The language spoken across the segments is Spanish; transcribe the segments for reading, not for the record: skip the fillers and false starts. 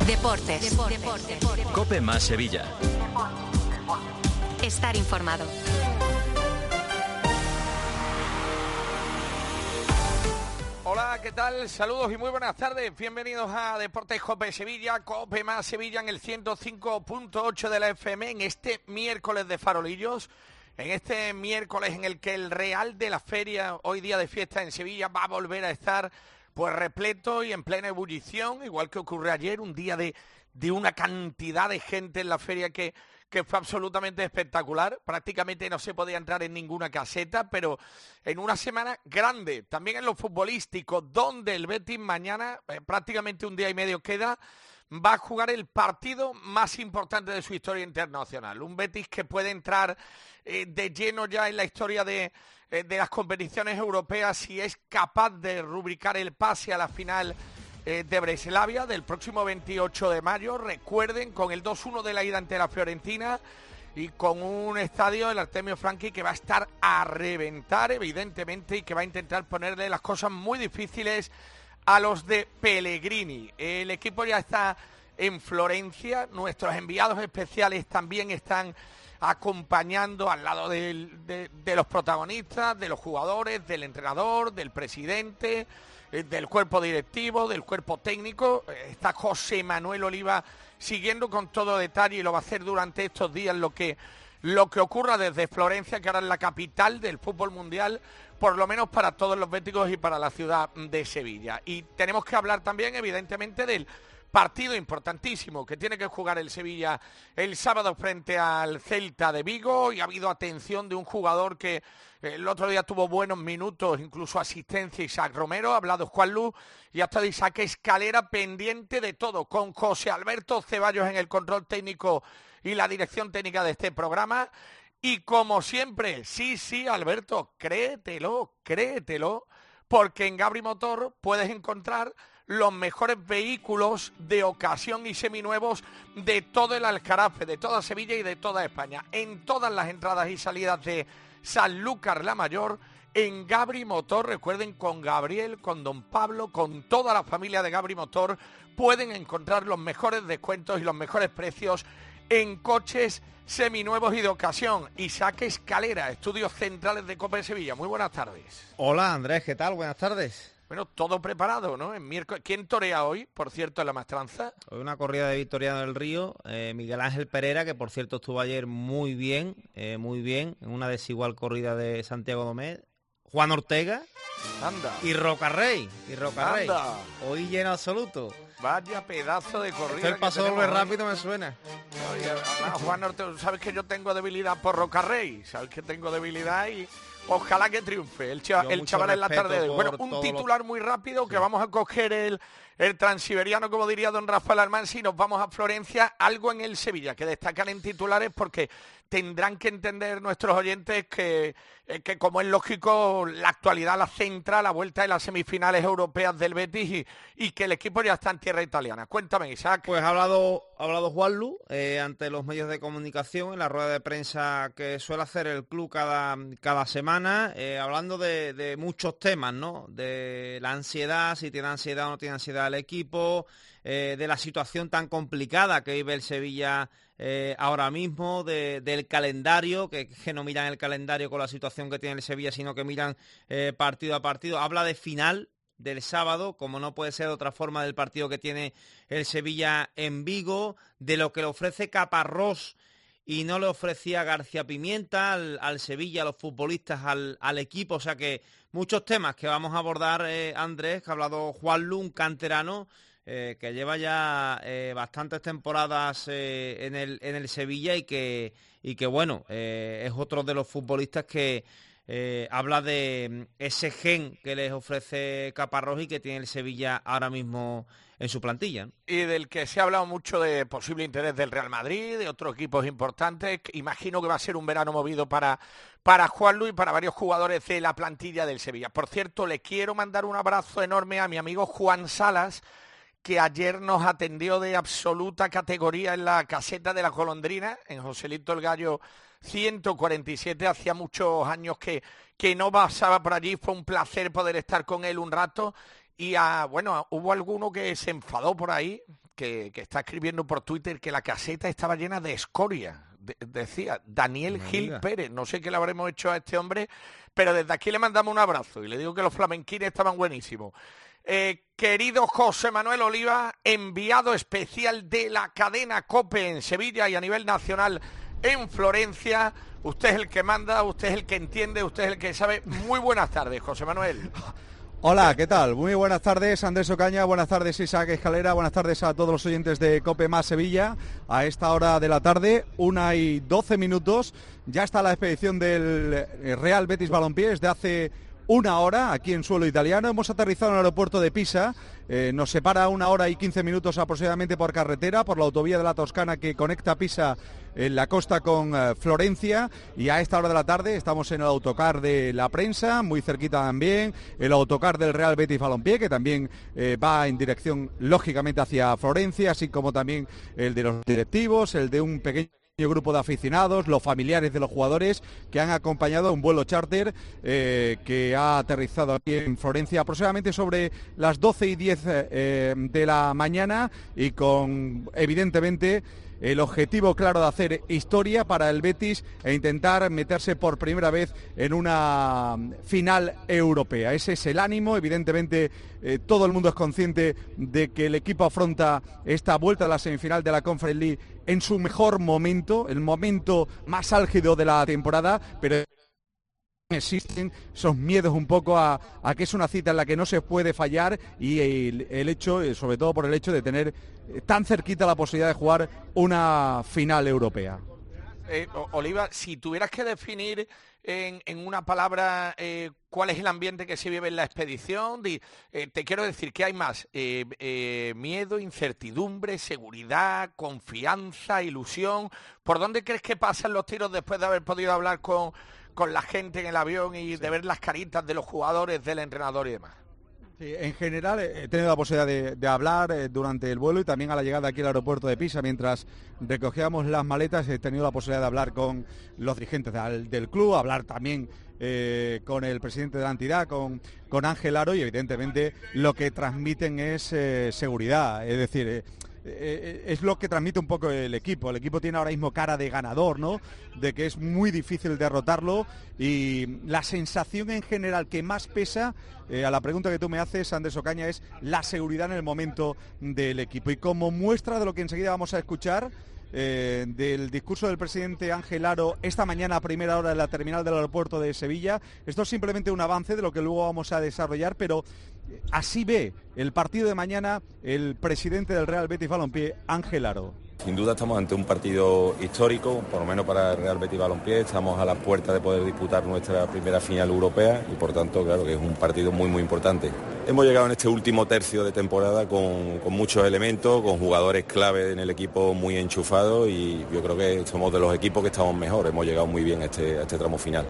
Deportes. COPE más Sevilla. Estar informado. Hola, ¿qué tal? Saludos y muy buenas tardes. Bienvenidos a Deportes COPE Sevilla, COPE más Sevilla en el 105.8 de la FM en este miércoles de farolillos. En este miércoles en el que el Real de la Feria, hoy día de fiesta en Sevilla, va a volver a estar pues repleto y en plena ebullición, igual que ocurrió ayer, un día de una cantidad de gente en la feria que fue absolutamente espectacular. Prácticamente no se podía entrar en ninguna caseta, pero en una semana grande, también en lo futbolístico, donde el Betis mañana, prácticamente un día y medio queda, va a jugar el partido más importante de su historia internacional. Un Betis que puede entrar de lleno ya en la historia de las competiciones europeas si es capaz de rubricar el pase a la final de Breslavia del próximo 28 de mayo. Recuerden, con el 2-1 de la ida ante la Fiorentina y con un estadio, el Artemio Franchi, que va a estar a reventar, evidentemente, y que va a intentar ponerle las cosas muy difíciles a los de Pellegrini. El equipo ya está en Florencia, nuestros enviados especiales también están acompañando al lado de los protagonistas, de los jugadores, del entrenador, del presidente, del cuerpo directivo, del cuerpo técnico. Está José Manuel Oliva siguiendo con todo detalle y lo va a hacer durante estos días lo que ocurra desde Florencia, que ahora es la capital del fútbol mundial, por lo menos para todos los béticos y para la ciudad de Sevilla. Y tenemos que hablar también, evidentemente, del partido importantísimo que tiene que jugar el Sevilla el sábado frente al Celta de Vigo, y ha habido atención de un jugador que el otro día tuvo buenos minutos, incluso asistencia, Isaac Romero. Ha hablado Juan Luz y ha estado Isaac Escalera pendiente de todo, con José Alberto Ceballos en el control técnico y la dirección técnica de este programa. Y como siempre, sí, Alberto, créetelo, porque en Gabri Motor puedes encontrar los mejores vehículos de ocasión y seminuevos de todo el Aljarafe, de toda Sevilla y de toda España. En todas las entradas y salidas de Sanlúcar la Mayor, en Gabri Motor, recuerden, con Gabriel, con Don Pablo, con toda la familia de Gabri Motor, pueden encontrar los mejores descuentos y los mejores precios en coches seminuevos y de ocasión. Isaac Escalera, estudios centrales de COPE Sevilla. Muy buenas tardes. Hola Andrés, ¿qué tal? Buenas tardes. Bueno, todo preparado, ¿no? En miércoles. ¿Quién torea hoy, por cierto, en la Maestranza? Hoy una corrida de Victoriano del Río, Miguel Ángel Pereira, que por cierto estuvo ayer muy bien, en una desigual corrida de Santiago Domé, Juan Ortega. Anda. Y Rocarrey. Anda. Hoy lleno absoluto. Vaya pedazo de corrida. El paso doble rápido me suena. Oye, Juan Ortega, sabes que yo tengo debilidad por Rocarrey, sabes que tengo debilidad y ojalá que triunfe el chaval en la tarde de hoy. Bueno, un titular muy rápido, que vamos a coger el transiberiano, como diría don Rafael Almansi, y nos vamos a Florencia. Algo en el Sevilla que destacan en titulares, porque tendrán que entender nuestros oyentes que como es lógico, la actualidad la centra la vuelta de las semifinales europeas del Betis y que el equipo ya está en tierra italiana. Cuéntame, Isaac. Pues ha hablado Juan Luz ante los medios de comunicación en la rueda de prensa que suele hacer el club cada semana, hablando de muchos temas, ¿no? De la ansiedad, si tiene ansiedad o no tiene ansiedad el equipo, de la situación tan complicada que vive el Sevilla ahora mismo, del calendario, que no miran el calendario con la situación que tiene el Sevilla, sino que miran partido a partido. Habla de final del sábado, como no puede ser de otra forma, del partido que tiene el Sevilla en Vigo, de lo que le ofrece Caparrós y no le ofrecía García Pimienta al Sevilla, a los futbolistas, al equipo. O sea que muchos temas que vamos a abordar, Andrés, que ha hablado Juan Lu, un canterano que lleva ya bastantes temporadas en el Sevilla y que bueno, es otro de los futbolistas que habla de ese gen que les ofrece Caparrós y que tiene el Sevilla ahora mismo en su plantilla, ¿no? Y del que se ha hablado mucho de posible interés del Real Madrid, de otros equipos importantes. Imagino que va a ser un verano movido para Juan Luis y para varios jugadores de la plantilla del Sevilla. Por cierto, le quiero mandar un abrazo enorme a mi amigo Juan Salas, que ayer nos atendió de absoluta categoría en la caseta de la Golondrina, en Joselito el Gallo 147. Hacía muchos años que no pasaba por allí. Fue un placer poder estar con él un rato. Y bueno, hubo alguno que se enfadó por ahí, que está escribiendo por Twitter que la caseta estaba llena de escoria. Decía Daniel Gil Pérez. No sé qué le habremos hecho a este hombre, pero desde aquí le mandamos un abrazo y le digo que los flamenquines estaban buenísimos. Querido José Manuel Oliva, enviado especial de la cadena COPE en Sevilla y a nivel nacional en Florencia. Usted es el que manda, usted es el que entiende, usted es el que sabe. Muy buenas tardes, José Manuel. Hola, ¿qué tal? Muy buenas tardes, Andrés Ocaña, buenas tardes, Isaac Escalera, buenas tardes a todos los oyentes de COPE más Sevilla. A esta hora de la tarde, 1:12, ya está la expedición del Real Betis Balompié desde hace una hora aquí en suelo italiano. Hemos aterrizado en el aeropuerto de Pisa. Nos separa 1 hora y 15 minutos aproximadamente por carretera, por la autovía de la Toscana que conecta Pisa en la costa con Florencia, y a esta hora de la tarde estamos en el autocar de la prensa, muy cerquita también el autocar del Real Betis Balompié, que también va en dirección lógicamente hacia Florencia, así como también el de los directivos, el de un pequeño grupo de aficionados, los familiares de los jugadores que han acompañado a un vuelo charter que ha aterrizado aquí en Florencia aproximadamente sobre las 12:10 de la mañana, y con evidentemente el objetivo claro de hacer historia para el Betis e intentar meterse por primera vez en una final europea. Ese es el ánimo. Evidentemente todo el mundo es consciente de que el equipo afronta esta vuelta a la semifinal de la Conference League en su mejor momento, el momento más álgido de la temporada, pero existen esos miedos un poco a que es una cita en la que no se puede fallar, y el hecho, sobre todo por el hecho de tener tan cerquita la posibilidad de jugar una final europea. Oliva, si tuvieras que definir en una palabra cuál es el ambiente que se vive en la expedición, te quiero decir que hay más miedo, incertidumbre, seguridad, confianza, ilusión. ¿Por dónde crees que pasan los tiros después de haber podido hablar con la gente en el avión y de ver las caritas de los jugadores, del entrenador y demás? Sí, en general he tenido la posibilidad de hablar durante el vuelo y también a la llegada aquí al aeropuerto de Pisa. Mientras recogíamos las maletas he tenido la posibilidad de hablar con los dirigentes del club, hablar también con el presidente de la entidad, con Ángel Aro, y evidentemente lo que transmiten es seguridad, es decir, es lo que transmite un poco el equipo. El equipo tiene ahora mismo cara de ganador, ¿no? De que es muy difícil derrotarlo, y la sensación en general que más pesa, a la pregunta que tú me haces, Andrés Ocaña, es la seguridad en el momento del equipo. Y como muestra de lo que enseguida vamos a escuchar, del discurso del presidente Ángel Aro esta mañana a primera hora en la terminal del aeropuerto de Sevilla, esto es simplemente un avance de lo que luego vamos a desarrollar, pero así ve el partido de mañana el presidente del Real Betis Balompié, Ángel Aro. Sin duda estamos ante un partido histórico, por lo menos para el Real Betis Balompié. Estamos a la puerta de poder disputar nuestra primera final europea y por tanto, claro que es un partido muy muy importante. Hemos llegado en este último tercio de temporada con muchos elementos, con jugadores clave en el equipo muy enchufados, y yo creo que somos de los equipos que estamos mejor. Hemos llegado muy bien a este tramo final.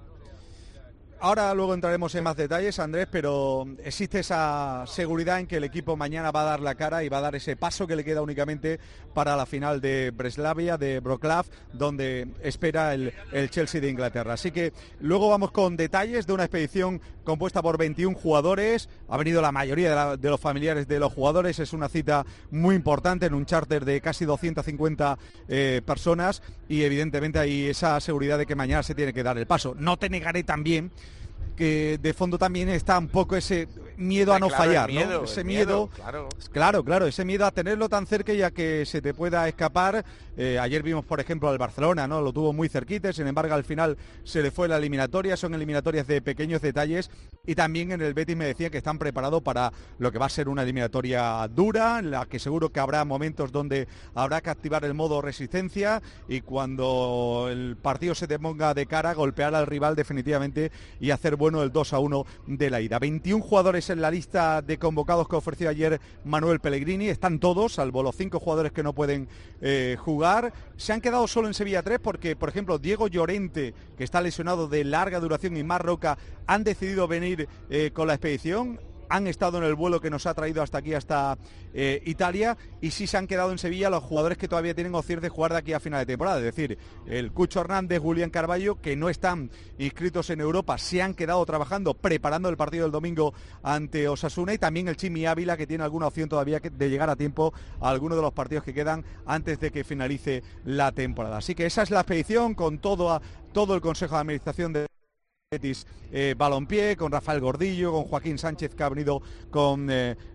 Ahora luego entraremos en más detalles, Andrés, pero existe esa seguridad en que el equipo mañana va a dar la cara y va a dar ese paso que le queda únicamente para la final de Breslavia, de Wrocław, donde espera el Chelsea de Inglaterra. Así que luego vamos con detalles de una expedición compuesta por 21 jugadores. Ha venido la mayoría de los familiares de los jugadores. Es una cita muy importante en un charter de casi 250 personas, y evidentemente hay esa seguridad de que mañana se tiene que dar el paso. No te negaré también que de fondo también está un poco ese miedo a no fallar, ¿no? Ese miedo, claro, ese miedo a tenerlo tan cerca y a que se te pueda escapar. Ayer vimos, por ejemplo, al Barcelona, ¿no? Lo tuvo muy cerquita, sin embargo, al final se le fue la eliminatoria. Son eliminatorias de pequeños detalles, y también en el Betis me decían que están preparados para lo que va a ser una eliminatoria dura, en la que seguro que habrá momentos donde habrá que activar el modo resistencia, y cuando el partido se te ponga de cara, golpear al rival definitivamente y hacer bueno el 2-1 de la ida. 21 jugadores en la lista de convocados que ofreció ayer Manuel Pellegrini. Están todos, salvo los 5 jugadores que no pueden jugar. Se han quedado solo en Sevilla 3 porque, por ejemplo, Diego Llorente, que está lesionado de larga duración, y Marc Roca han decidido venir con la expedición. han estado en el vuelo que nos ha traído hasta aquí, hasta Italia, y sí se han quedado en Sevilla los jugadores que todavía tienen opciones de jugar de aquí a final de temporada, es decir, el Cucho Hernández, Julián Carballo, que no están inscritos en Europa, se han quedado trabajando, preparando el partido del domingo ante Osasuna, y también el Chimi Ávila, que tiene alguna opción todavía de llegar a tiempo a alguno de los partidos que quedan antes de que finalice la temporada. Así que esa es la expedición con todo el Consejo de Administración de Betis Balompié, con Rafael Gordillo, con Joaquín Sánchez, que ha venido con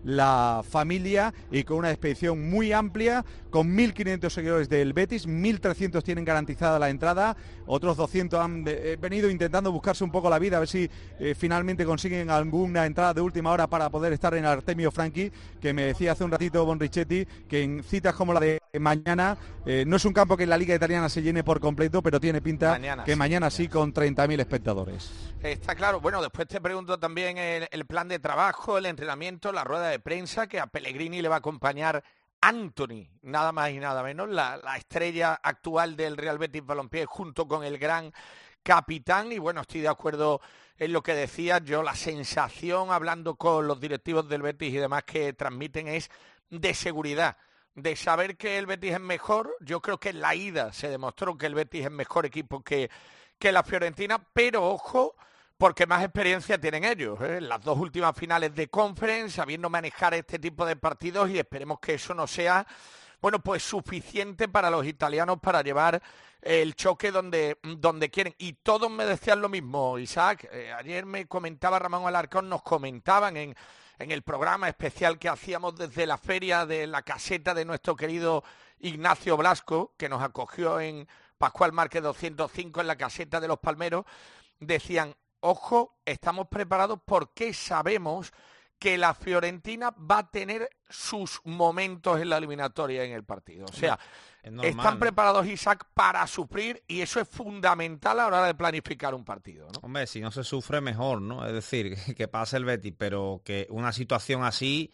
la familia, y con una expedición muy amplia, con 1.500 seguidores del Betis, 1.300 tienen garantizada la entrada, otros 200 han venido intentando buscarse un poco la vida, a ver si finalmente consiguen alguna entrada de última hora para poder estar en Artemio Franchi, que me decía hace un ratito Bonrichetti que en citas como la de mañana, no es un campo que en la Liga Italiana se llene por completo, pero tiene pinta que mañana sí, con 30.000 espectadores. Está claro. Bueno, después te pregunto también el plan de trabajo, el entrenamiento, la rueda de prensa, que a Pellegrini le va a acompañar Anthony, nada más y nada menos, la estrella actual del Real Betis Balompié, junto con el gran capitán. Y bueno, estoy de acuerdo en lo que decías. Yo la sensación, hablando con los directivos del Betis y demás, que transmiten es de seguridad, de saber que el Betis es mejor. Yo creo que en la ida se demostró que el Betis es mejor equipo que la Fiorentina, pero ojo, porque más experiencia tienen ellos, las dos últimas finales de Conference, sabiendo manejar este tipo de partidos, y esperemos que eso no sea, bueno, pues suficiente para los italianos para llevar el choque donde quieren. Y todos me decían lo mismo, Isaac. Ayer me comentaba Ramón Alarcón, nos comentaban en el programa especial que hacíamos desde la feria de la caseta de nuestro querido Ignacio Blasco, que nos acogió en Pascual Márquez 205 en la caseta de los Palmeros. Decían: ojo, estamos preparados porque sabemos que la Fiorentina va a tener sus momentos en la eliminatoria en el partido. O sea, normal, están preparados, Isaac, para sufrir, y eso es fundamental a la hora de planificar un partido, ¿no? Hombre, si no se sufre, mejor, ¿no? Es decir, que pase el Betis, pero que una situación así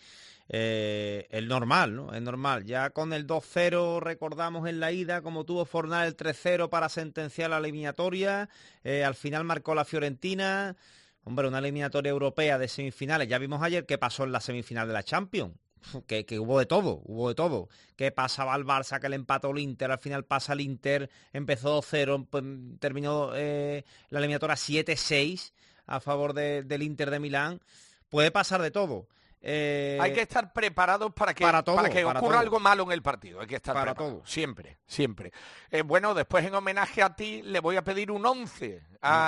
es normal, ¿no? Es normal. Ya con el 2-0 recordamos en la ida como tuvo Fornal el 3-0 para sentenciar la eliminatoria. Al final marcó la Fiorentina. Hombre, una eliminatoria europea de semifinales. Ya vimos ayer qué pasó en la semifinal de la Champions. Que hubo de todo. Que pasaba al Barça, que le empató el Inter, al final pasa el Inter, empezó 2-0, pues, terminó la eliminatoria 7-6 a favor del Inter de Milán. Puede pasar de todo. Hay que estar preparados para que ocurra algo malo en el partido. Hay que estar para preparados. todo. Siempre. Bueno, después en homenaje a ti le voy a pedir un 11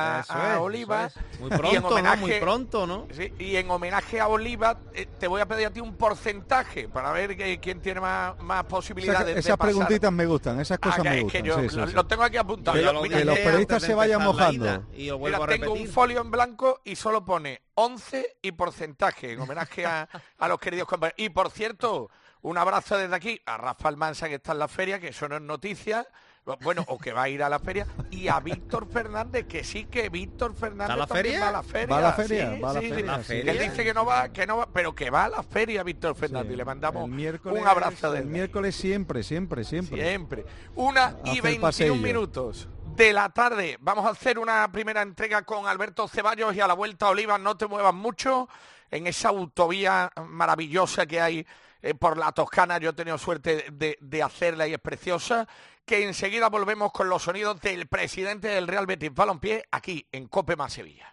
a Oliva. Muy pronto, muy pronto, ¿no? Sí, y en homenaje a Oliva te voy a pedir a ti un porcentaje para ver quién tiene más posibilidades de esas pasar. preguntitas me gustan, esas cosas me gustan. Que yo lo tengo aquí apuntado. Que los periodistas se vayan mojando. Y lo vuelvo a repetir. Tengo un folio en blanco y solo pone 11 y porcentaje, en homenaje a los queridos compañeros. Y por cierto, un abrazo desde aquí a Rafa Almansa, que está en la feria, que eso no es noticia, bueno, o que va a ir a la feria, y a Víctor Fernández, que sí, que Víctor Fernández también va a la feria. ¿Va a la feria? Sí, ¿Va a la sí, feria? sí. Sí. Él dice que no va, pero que va a la feria Víctor Fernández, y le mandamos un abrazo desde el miércoles siempre. 1:21 minutos de la tarde. Vamos a hacer una primera entrega con Alberto Ceballos, y a la vuelta, Oliva, no te muevas mucho en esa autovía maravillosa que hay por la Toscana. Yo he tenido suerte de hacerla y es preciosa. Que enseguida volvemos con los sonidos del presidente del Real Betis Balompié aquí en COPE más Sevilla.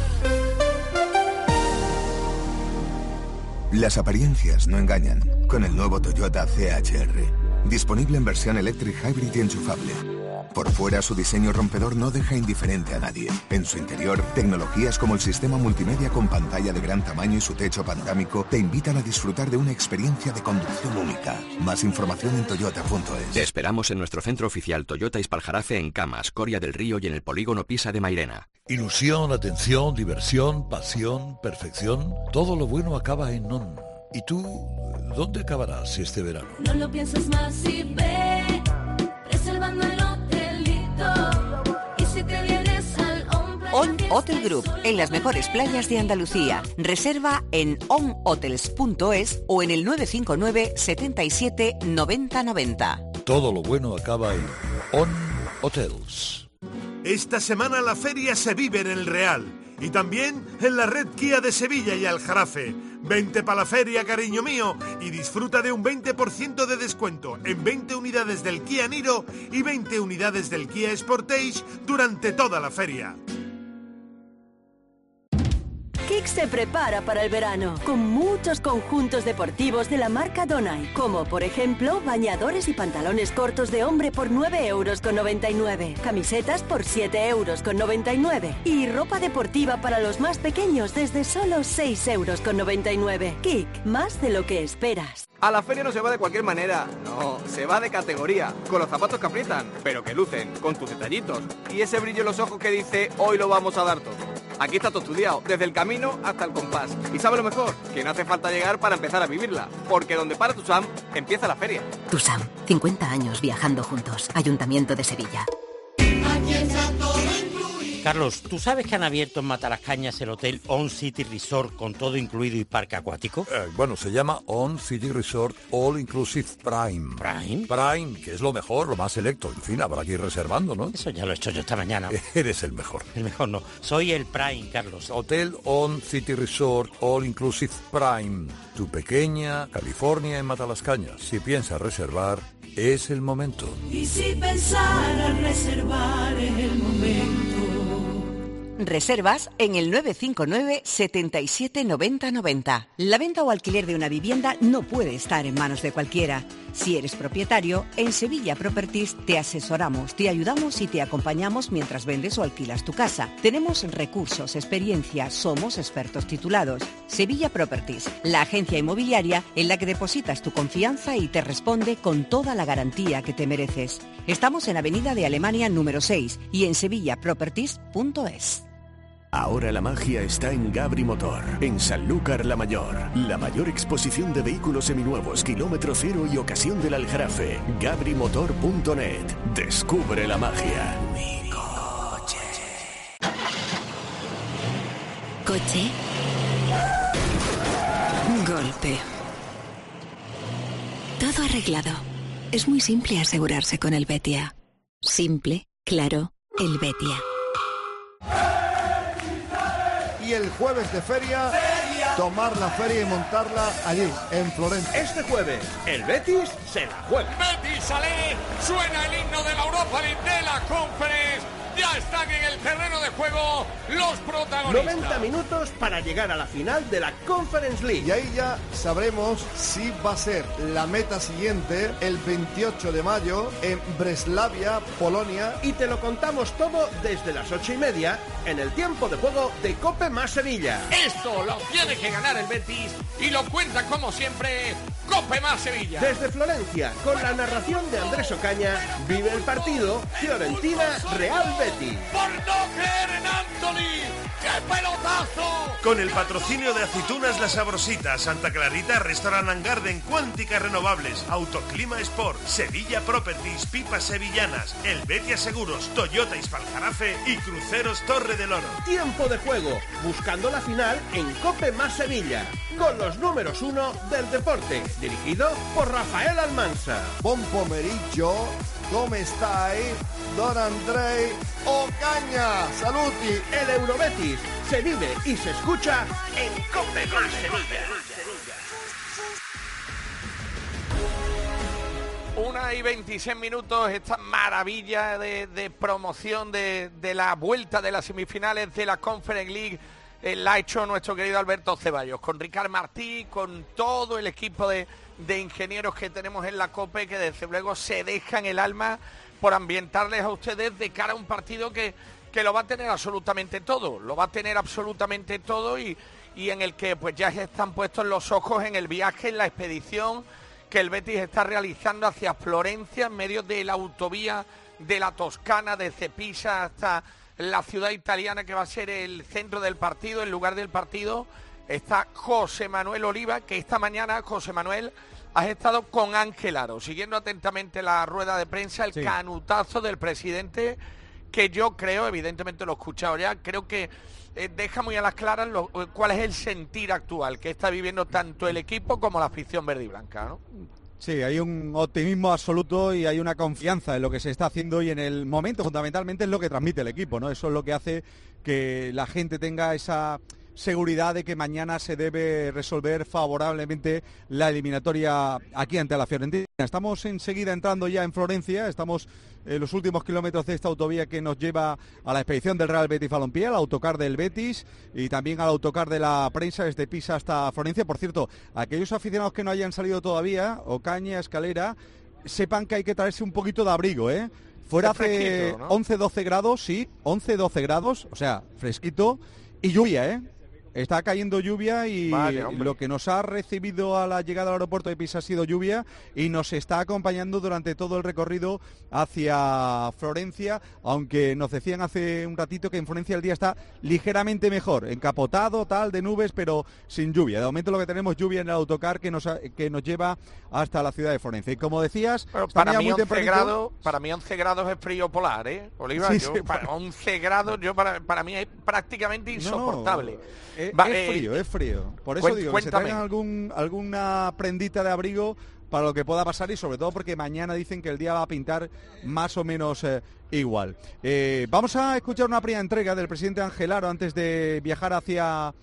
Las apariencias no engañan. Con el nuevo Toyota CHR. Disponible en versión electric hybrid y enchufable. Por fuera, su diseño rompedor no deja indiferente a nadie. En su interior, tecnologías como el sistema multimedia con pantalla de gran tamaño y su techo panorámico te invitan a disfrutar de una experiencia de conducción única. Más información en toyota.es. Te esperamos en nuestro centro oficial Toyota Ispaljarafe en Camas, Coria del Río y en el polígono Pisa de Mairena. Ilusión, atención, diversión, pasión, perfección. Todo lo bueno acaba en ON. ¿Y tú, dónde acabarás este verano? No lo pienses más y ve, reservando el hotelito. Y si te vienes al ON Hotel Group, en las mejores playas de Andalucía. Reserva en onhotels.es o en el 959 77 90 90. Todo lo bueno acaba en ON Hotels. Esta semana la feria se vive en el Real. Y también en la red Kia de Sevilla y Aljarafe. Vente pa' la feria, cariño mío, y disfruta de un 20% de descuento en 20 unidades del Kia Niro y 20 unidades del Kia Sportage durante toda la feria. Kik se prepara para el verano con muchos conjuntos deportivos de la marca Donai, como por ejemplo bañadores y pantalones cortos de hombre por 9,99 €, camisetas por 7,99 € y ropa deportiva para los más pequeños desde solo 6,99 €. Kik, más de lo que esperas. A la feria no se va de cualquier manera, no, se va de categoría, con los zapatos que aprietan, pero que lucen, con tus detallitos y ese brillo en los ojos que dice hoy lo vamos a dar todo. Aquí está todo estudiado, desde el camino hasta el compás. Y sabe lo mejor, que no hace falta llegar para empezar a vivirla, porque donde para Tusam, empieza la feria. Tusam, 50 años viajando juntos. Ayuntamiento de Sevilla. Carlos, ¿tú sabes que han abierto en Matalascañas el hotel On City Resort con todo incluido y parque acuático? Bueno, se llama On City Resort All Inclusive Prime. ¿Prime? Prime, que es lo mejor, lo más selecto. En fin, habrá que ir reservando, ¿no? Eso ya lo he hecho yo esta mañana. Eres el mejor. El mejor no, soy el Prime, Carlos. Hotel On City Resort All Inclusive Prime. Tu pequeña California en Matalascañas. Si piensas reservar, es el momento. Y si pensara reservar es el momento. Reservas en el 959 77 90 90. La venta o alquiler de una vivienda no puede estar en manos de cualquiera. Si eres propietario, en Sevilla Properties te asesoramos, te ayudamos y te acompañamos mientras vendes o alquilas tu casa. Tenemos recursos, experiencia, somos expertos titulados. Sevilla Properties, la agencia inmobiliaria en la que depositas tu confianza y te responde con toda la garantía que te mereces. Estamos en Avenida de Alemania número 6 y en sevillaproperties.es. Ahora la magia está en Gabri Motor, en Sanlúcar la Mayor. La mayor exposición de vehículos seminuevos, kilómetro cero y ocasión del Aljarafe. gabrimotor.net. Descubre la magia. Mi coche. Coche. Golpe. Todo arreglado. Es muy simple asegurarse con el Betia. Simple, claro, el Betia. Y el jueves de feria, tomar la feria y montarla allí, en Florencia. Este jueves, el Betis se la juega. Betis sale, suena el himno de la Europa League de la Conference. Ya están en el terreno de juego los protagonistas. 90 minutos para llegar a la final de la Conference League. Y ahí ya sabremos si va a ser la meta siguiente el 28 de mayo en Breslavia, Polonia. Y te lo contamos todo desde las 8:30 en el tiempo de juego de Cope más Sevilla. Esto lo tiene que ganar el Betis y lo cuenta como siempre Cope más Sevilla. Desde Florencia, con la narración de Andrés Ocaña, vive el partido Fiorentina Real Betis. Por no creer en Anthony, ¡qué pelotazo! Con el patrocinio de Aceitunas La Sabrosita, Santa Clarita, Restaurant and Garden, Cuánticas Renovables, Autoclima Sport, Sevilla Properties, Pipas Sevillanas, El Betia Seguros, Toyota Ispaljarafe y Cruceros Torre del Oro. Tiempo de juego, buscando la final en Cope más Sevilla, con los números 1 del deporte, dirigido por Rafael Almansa. Buon pomeriggio, come stai? Don Andrei Ocaña, saluti. El Eurobetis se vive y se escucha en Cope más Sevilla. 1:26, esta maravilla de promoción de la vuelta de las semifinales de la Conference League la ha hecho nuestro querido Alberto Ceballos, con Ricard Martí, con todo el equipo de ingenieros que tenemos en la COPE, que desde luego se dejan el alma por ambientarles a ustedes de cara a un partido que lo va a tener absolutamente todo, y en el que pues ya están puestos los ojos en el viaje, en la expedición que el Betis está realizando hacia Florencia, en medio de la autovía de la Toscana, desde Pisa hasta la ciudad italiana, que va a ser el centro del partido, el lugar del partido. Está José Manuel Oliva, que esta mañana, José Manuel, has estado con Ángel Aro, siguiendo atentamente la rueda de prensa, el canutazo del presidente, que yo creo, evidentemente lo he escuchado ya, creo que deja muy a las claras cuál es el sentir actual que está viviendo tanto el equipo como la afición verde y blanca, ¿no? Sí, hay un optimismo absoluto y hay una confianza en lo que se está haciendo y en el momento, fundamentalmente, es lo que transmite el equipo, ¿no? Eso es lo que hace que la gente tenga esa seguridad de que mañana se debe resolver favorablemente la eliminatoria aquí ante la Fiorentina. Estamos enseguida entrando ya en Florencia, estamos en los últimos kilómetros de esta autovía que nos lleva a la expedición del Real Betis Balompié, al autocar del Betis y también al autocar de la prensa desde Pisa hasta Florencia. Por cierto, aquellos aficionados que no hayan salido todavía, Ocaña, Escalera, sepan que hay que traerse un poquito de abrigo, ¿eh? Fuera hace 11-12 grados, sí, 11-12 grados, o sea, fresquito y lluvia, ¿eh? Está cayendo lluvia y lo que nos ha recibido a la llegada al aeropuerto de Pisa ha sido lluvia y nos está acompañando durante todo el recorrido hacia Florencia, aunque nos decían hace un ratito que en Florencia el día está ligeramente mejor, encapotado, tal, de nubes, pero sin lluvia. De momento lo que tenemos lluvia en el autocar que nos lleva hasta la ciudad de Florencia. Y como decías, para mí 11 grados es frío polar, ¿eh, Oliva? Sí, yo, para 11 grados para mí es prácticamente insoportable. Es frío. Por eso digo que se traigan alguna prendita de abrigo para lo que pueda pasar y sobre todo porque mañana dicen que el día va a pintar más o menos igual. Vamos a escuchar una primera entrega del presidente Angelaro antes de viajar hacia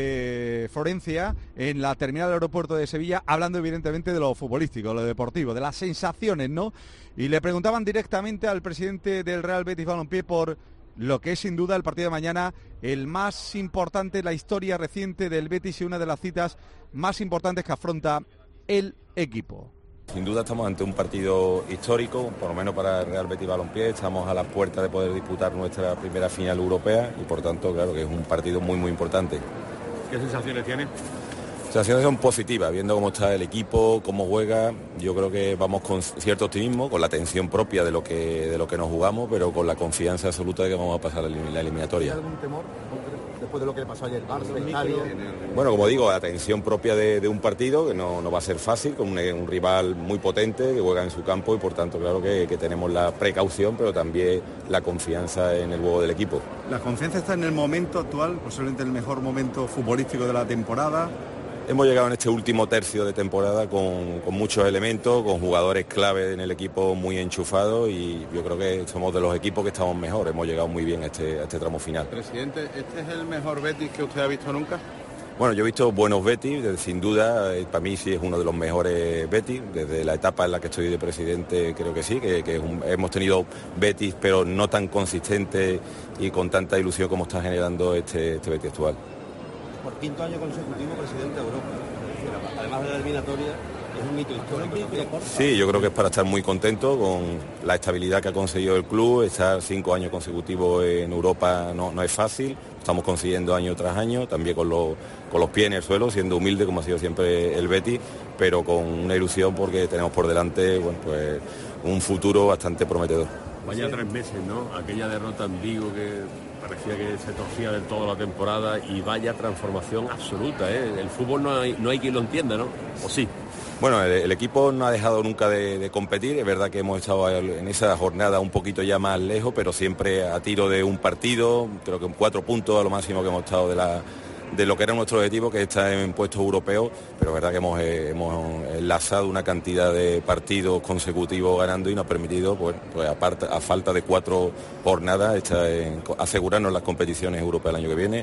Florencia en la terminal del aeropuerto de Sevilla, hablando evidentemente de lo futbolístico, lo deportivo, de las sensaciones, ¿no? Y le preguntaban directamente al presidente del Real Betis Balompié por lo que es sin duda el partido de mañana, el más importante en la historia reciente del Betis y una de las citas más importantes que afronta el equipo. Sin duda estamos ante un partido histórico, por lo menos para el Real Betis Balompié. Estamos a la puerta de poder disputar nuestra primera final europea y por tanto, claro que es un partido muy muy importante. ¿Qué sensaciones tiene? Sensaciones son positivas, viendo cómo está el equipo, cómo juega. Yo creo que vamos con cierto optimismo, con la tensión propia de lo que nos jugamos, pero con la confianza absoluta de que vamos a pasar la eliminatoria. ¿Hay algún temor después de lo que le pasó ayer? Barça, Italia. Bueno, como digo, la tensión propia de un partido que no va a ser fácil, con un rival muy potente que juega en su campo y por tanto claro que tenemos la precaución, pero también la confianza en el juego del equipo. La confianza está en el momento actual, posiblemente el mejor momento futbolístico de la temporada. Hemos llegado en este último tercio de temporada con muchos elementos, con jugadores clave en el equipo muy enchufados y yo creo que somos de los equipos que estamos mejor. Hemos llegado muy bien a este tramo final. Presidente, ¿este es el mejor Betis que usted ha visto nunca? Bueno, yo he visto buenos Betis, sin duda, para mí sí es uno de los mejores Betis, desde la etapa en la que estoy de presidente creo que sí, hemos tenido Betis pero no tan consistente y con tanta ilusión como está generando este Betis actual. Por quinto año consecutivo presidente de Europa. Además de la eliminatoria, es un hito histórico. Sí, yo creo que es para estar muy contento con la estabilidad que ha conseguido el club. Estar 5 años consecutivos en Europa no es fácil. Estamos consiguiendo año tras año, también con los pies en el suelo, siendo humilde como ha sido siempre el Betis, pero con una ilusión porque tenemos por delante pues un futuro bastante prometedor. Vaya 3 meses, ¿no? Aquella derrota en Vigo que parecía que se torcía del todo la temporada y vaya transformación absoluta, ¿eh? El fútbol no hay quien lo entienda, ¿no? ¿O sí? Bueno, el equipo no ha dejado nunca de competir, es verdad que hemos estado en esa jornada un poquito ya más lejos, pero siempre a tiro de un partido, creo que en 4 puntos a lo máximo que hemos estado de lo que era nuestro objetivo, que está en puestos europeos, pero es verdad que hemos enlazado una cantidad de partidos consecutivos ganando y nos ha permitido, pues aparte, a falta de 4 jornadas, asegurarnos las competiciones europeas el año que viene,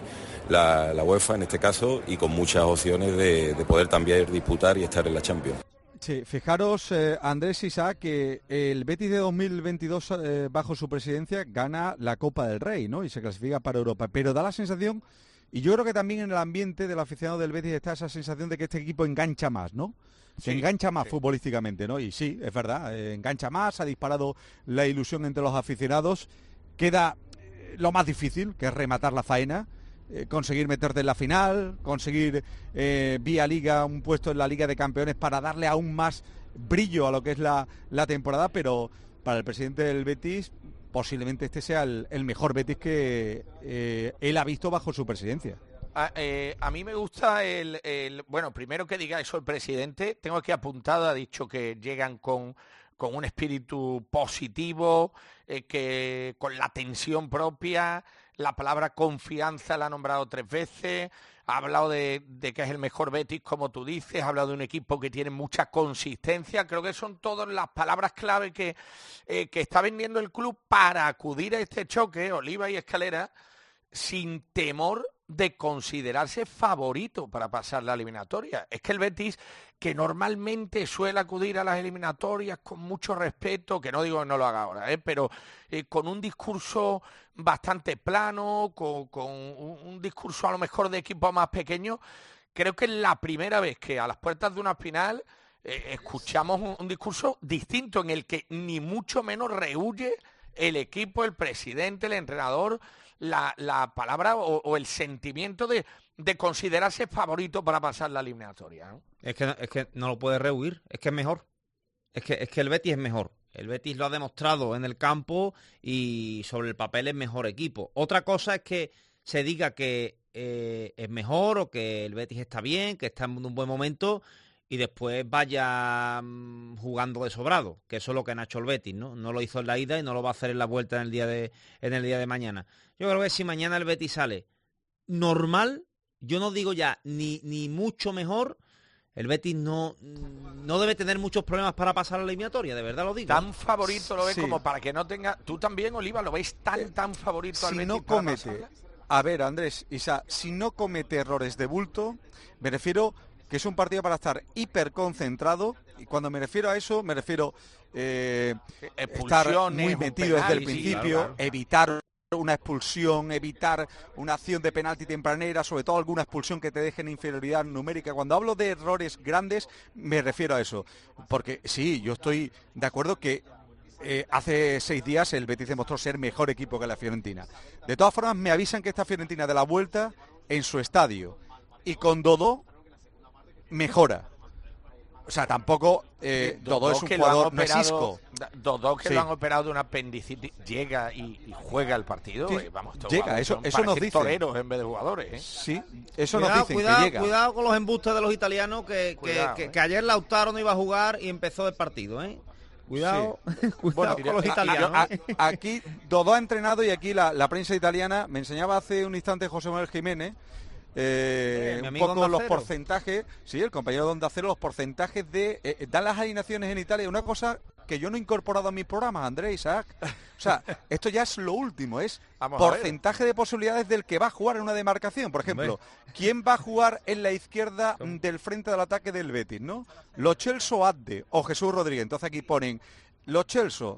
la UEFA en este caso, y con muchas opciones de poder también disputar y estar en la Champions. Sí, fijaros, Andrés Isaac, que el Betis de 2022, bajo su presidencia, gana la Copa del Rey, ¿no? Y se clasifica para Europa, pero da la sensación... Y yo creo que también en el ambiente del aficionado del Betis está esa sensación de que este equipo engancha más, ¿no? Se engancha más futbolísticamente, ¿no? Y sí, es verdad, engancha más, ha disparado la ilusión entre los aficionados. Queda lo más difícil, que es rematar la faena, conseguir meterte en la final, conseguir vía Liga un puesto en la Liga de Campeones para darle aún más brillo a lo que es la temporada, pero para el presidente del Betis... posiblemente este sea el mejor Betis que él ha visto bajo su presidencia. A mí me gusta bueno, primero que diga eso el presidente, tengo aquí apuntado, ha dicho que llegan con un espíritu positivo, que con la tensión propia, la palabra confianza la ha nombrado 3 veces, ha hablado de que es el mejor Betis, como tú dices, ha hablado de un equipo que tiene mucha consistencia. Creo que son todas las palabras clave que está vendiendo el club para acudir a este choque, Oliva y Escalera, sin temor de considerarse favorito para pasar la eliminatoria. Es que el Betis, que normalmente suele acudir a las eliminatorias con mucho respeto, que no digo que no lo haga ahora, pero con un discurso bastante plano, con un discurso a lo mejor de equipo más pequeño, creo que es la primera vez que a las puertas de una final escuchamos un discurso distinto en el que ni mucho menos rehúye el equipo, el presidente, el entrenador, la palabra o el sentimiento de considerarse favorito para pasar la eliminatoria, ¿no? Es que no lo puede rehuir, es que es mejor. Es que el Betis es mejor. El Betis lo ha demostrado en el campo y sobre el papel es mejor equipo. Otra cosa es que se diga que es mejor o que el Betis está bien, que está en un buen momento y después vaya jugando de sobrado, que eso es lo que ha hecho el Betis, ¿no? No lo hizo en la ida y no lo va a hacer en la vuelta en el día de mañana. Yo creo que si mañana el Betis sale normal, yo no digo ya ni mucho mejor, el Betis no debe tener muchos problemas para pasar a la eliminatoria, de verdad lo digo. Tan favorito lo ves como para que no tenga... Tú también, Oliva, lo ves tan favorito al Betis no para comete, pasarla. a ver, Andrés, Isa, si no comete errores de bulto, me refiero que es un partido para estar hiper concentrado, y cuando me refiero a eso, me refiero estar muy metido desde el principio, claro. Evitar una expulsión, evitar una acción de penalti tempranera, sobre todo alguna expulsión que te deje en inferioridad numérica. Cuando hablo de errores grandes, me refiero a eso, porque sí, yo estoy de acuerdo que hace 6 días el Betis demostró ser mejor equipo que la Fiorentina. De todas formas, me avisan que esta Fiorentina de la vuelta en su estadio y con Dodó mejora. O sea, tampoco Dodó es un jugador, no es Isco. Dodó, que lo han operado de una apendicitis, llega y juega el partido. Sí, vamos, llega, eso nos dicen. Toreros en vez de jugadores, ¿eh? Sí, eso nos dicen, que llega. Cuidado con los embustes de los italianos, que ayer Lautaro no iba a jugar y empezó el partido, ¿eh? Cuidado, sí. Cuidado con los italianos. Aquí Dodó ha entrenado y aquí la prensa italiana, me enseñaba hace un instante José Manuel Jiménez, un poco los porcentajes, sí, el compañero de Onda Cero, los porcentajes de dan las alineaciones en Italia, una cosa que yo no he incorporado a mis programas, Andrés, Isaac. O sea, esto ya es lo último, es porcentaje de posibilidades del que va a jugar en una demarcación. Por ejemplo, ¿quién va a jugar en la izquierda del frente del ataque del Betis, no? Lo Celso Adde o Jesús Rodríguez. Entonces aquí ponen Lo Celso,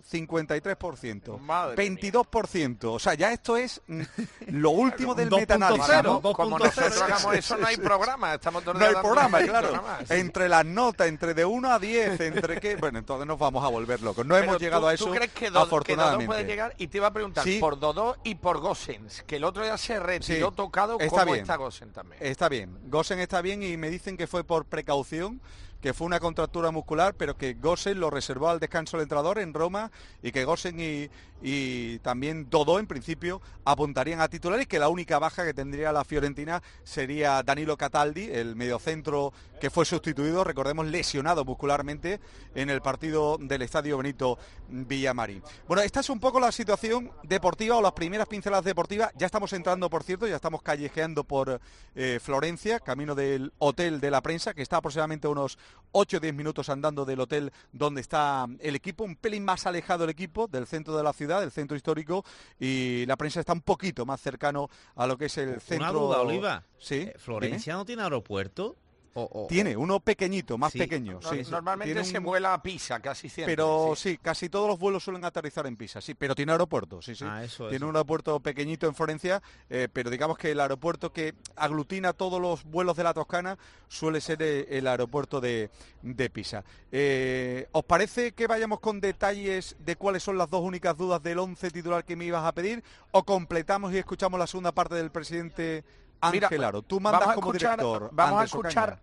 53%, Madre 22%. O sea, ya esto es lo último del 2.0, metaanálisis. Como nosotros hagamos eso, no hay programa. Estamos no hay programa, claro. Programas, sí. Entre las notas, entre de 1 a 10, entre qué... Bueno, entonces nos vamos a volver locos. No hemos llegado a eso, ¿tú crees que afortunadamente. Dodó puede llegar? Y te iba a preguntar por Dodó y por Gosens, que el otro día se retiró tocado. ¿Cómo está Gosens también? Está bien. Gosens está bien y me dicen que fue por precaución, que fue una contractura muscular, pero que Gosens lo reservó al descanso del entrenador en Roma y que Gosens y también Dodó en principio apuntarían a titulares, que la única baja que tendría la Fiorentina sería Danilo Cataldi, el mediocentro que fue sustituido, recordemos, lesionado muscularmente en el partido del Estadio Benito Villamarín. Bueno, esta es un poco la situación deportiva o las primeras pinceladas deportivas. Ya estamos entrando, por cierto, ya estamos callejeando por Florencia, camino del Hotel de la Prensa, que está aproximadamente unos 8 o 10 minutos andando del hotel donde está el equipo, un pelín más alejado el equipo del centro de la ciudad, del centro histórico, y la prensa está un poquito más cercano a lo que es el centro. Una duda, Oliva. Sí. ¿Florencia no tiene aeropuerto? Tiene uno pequeñito, más pequeño. Sí. Normalmente se vuela a Pisa, casi siempre. Pero sí, casi todos los vuelos suelen aterrizar en Pisa, sí, pero tiene aeropuerto, sí. Tiene un aeropuerto pequeñito en Florencia, pero digamos que el aeropuerto que aglutina todos los vuelos de la Toscana suele ser el aeropuerto de Pisa. ¿Os parece que vayamos con detalles de cuáles son las dos únicas dudas del 11 titular que me ibas a pedir, o completamos y escuchamos la segunda parte del presidente Ángel Aro? Tú mandas como director. Vamos a escuchar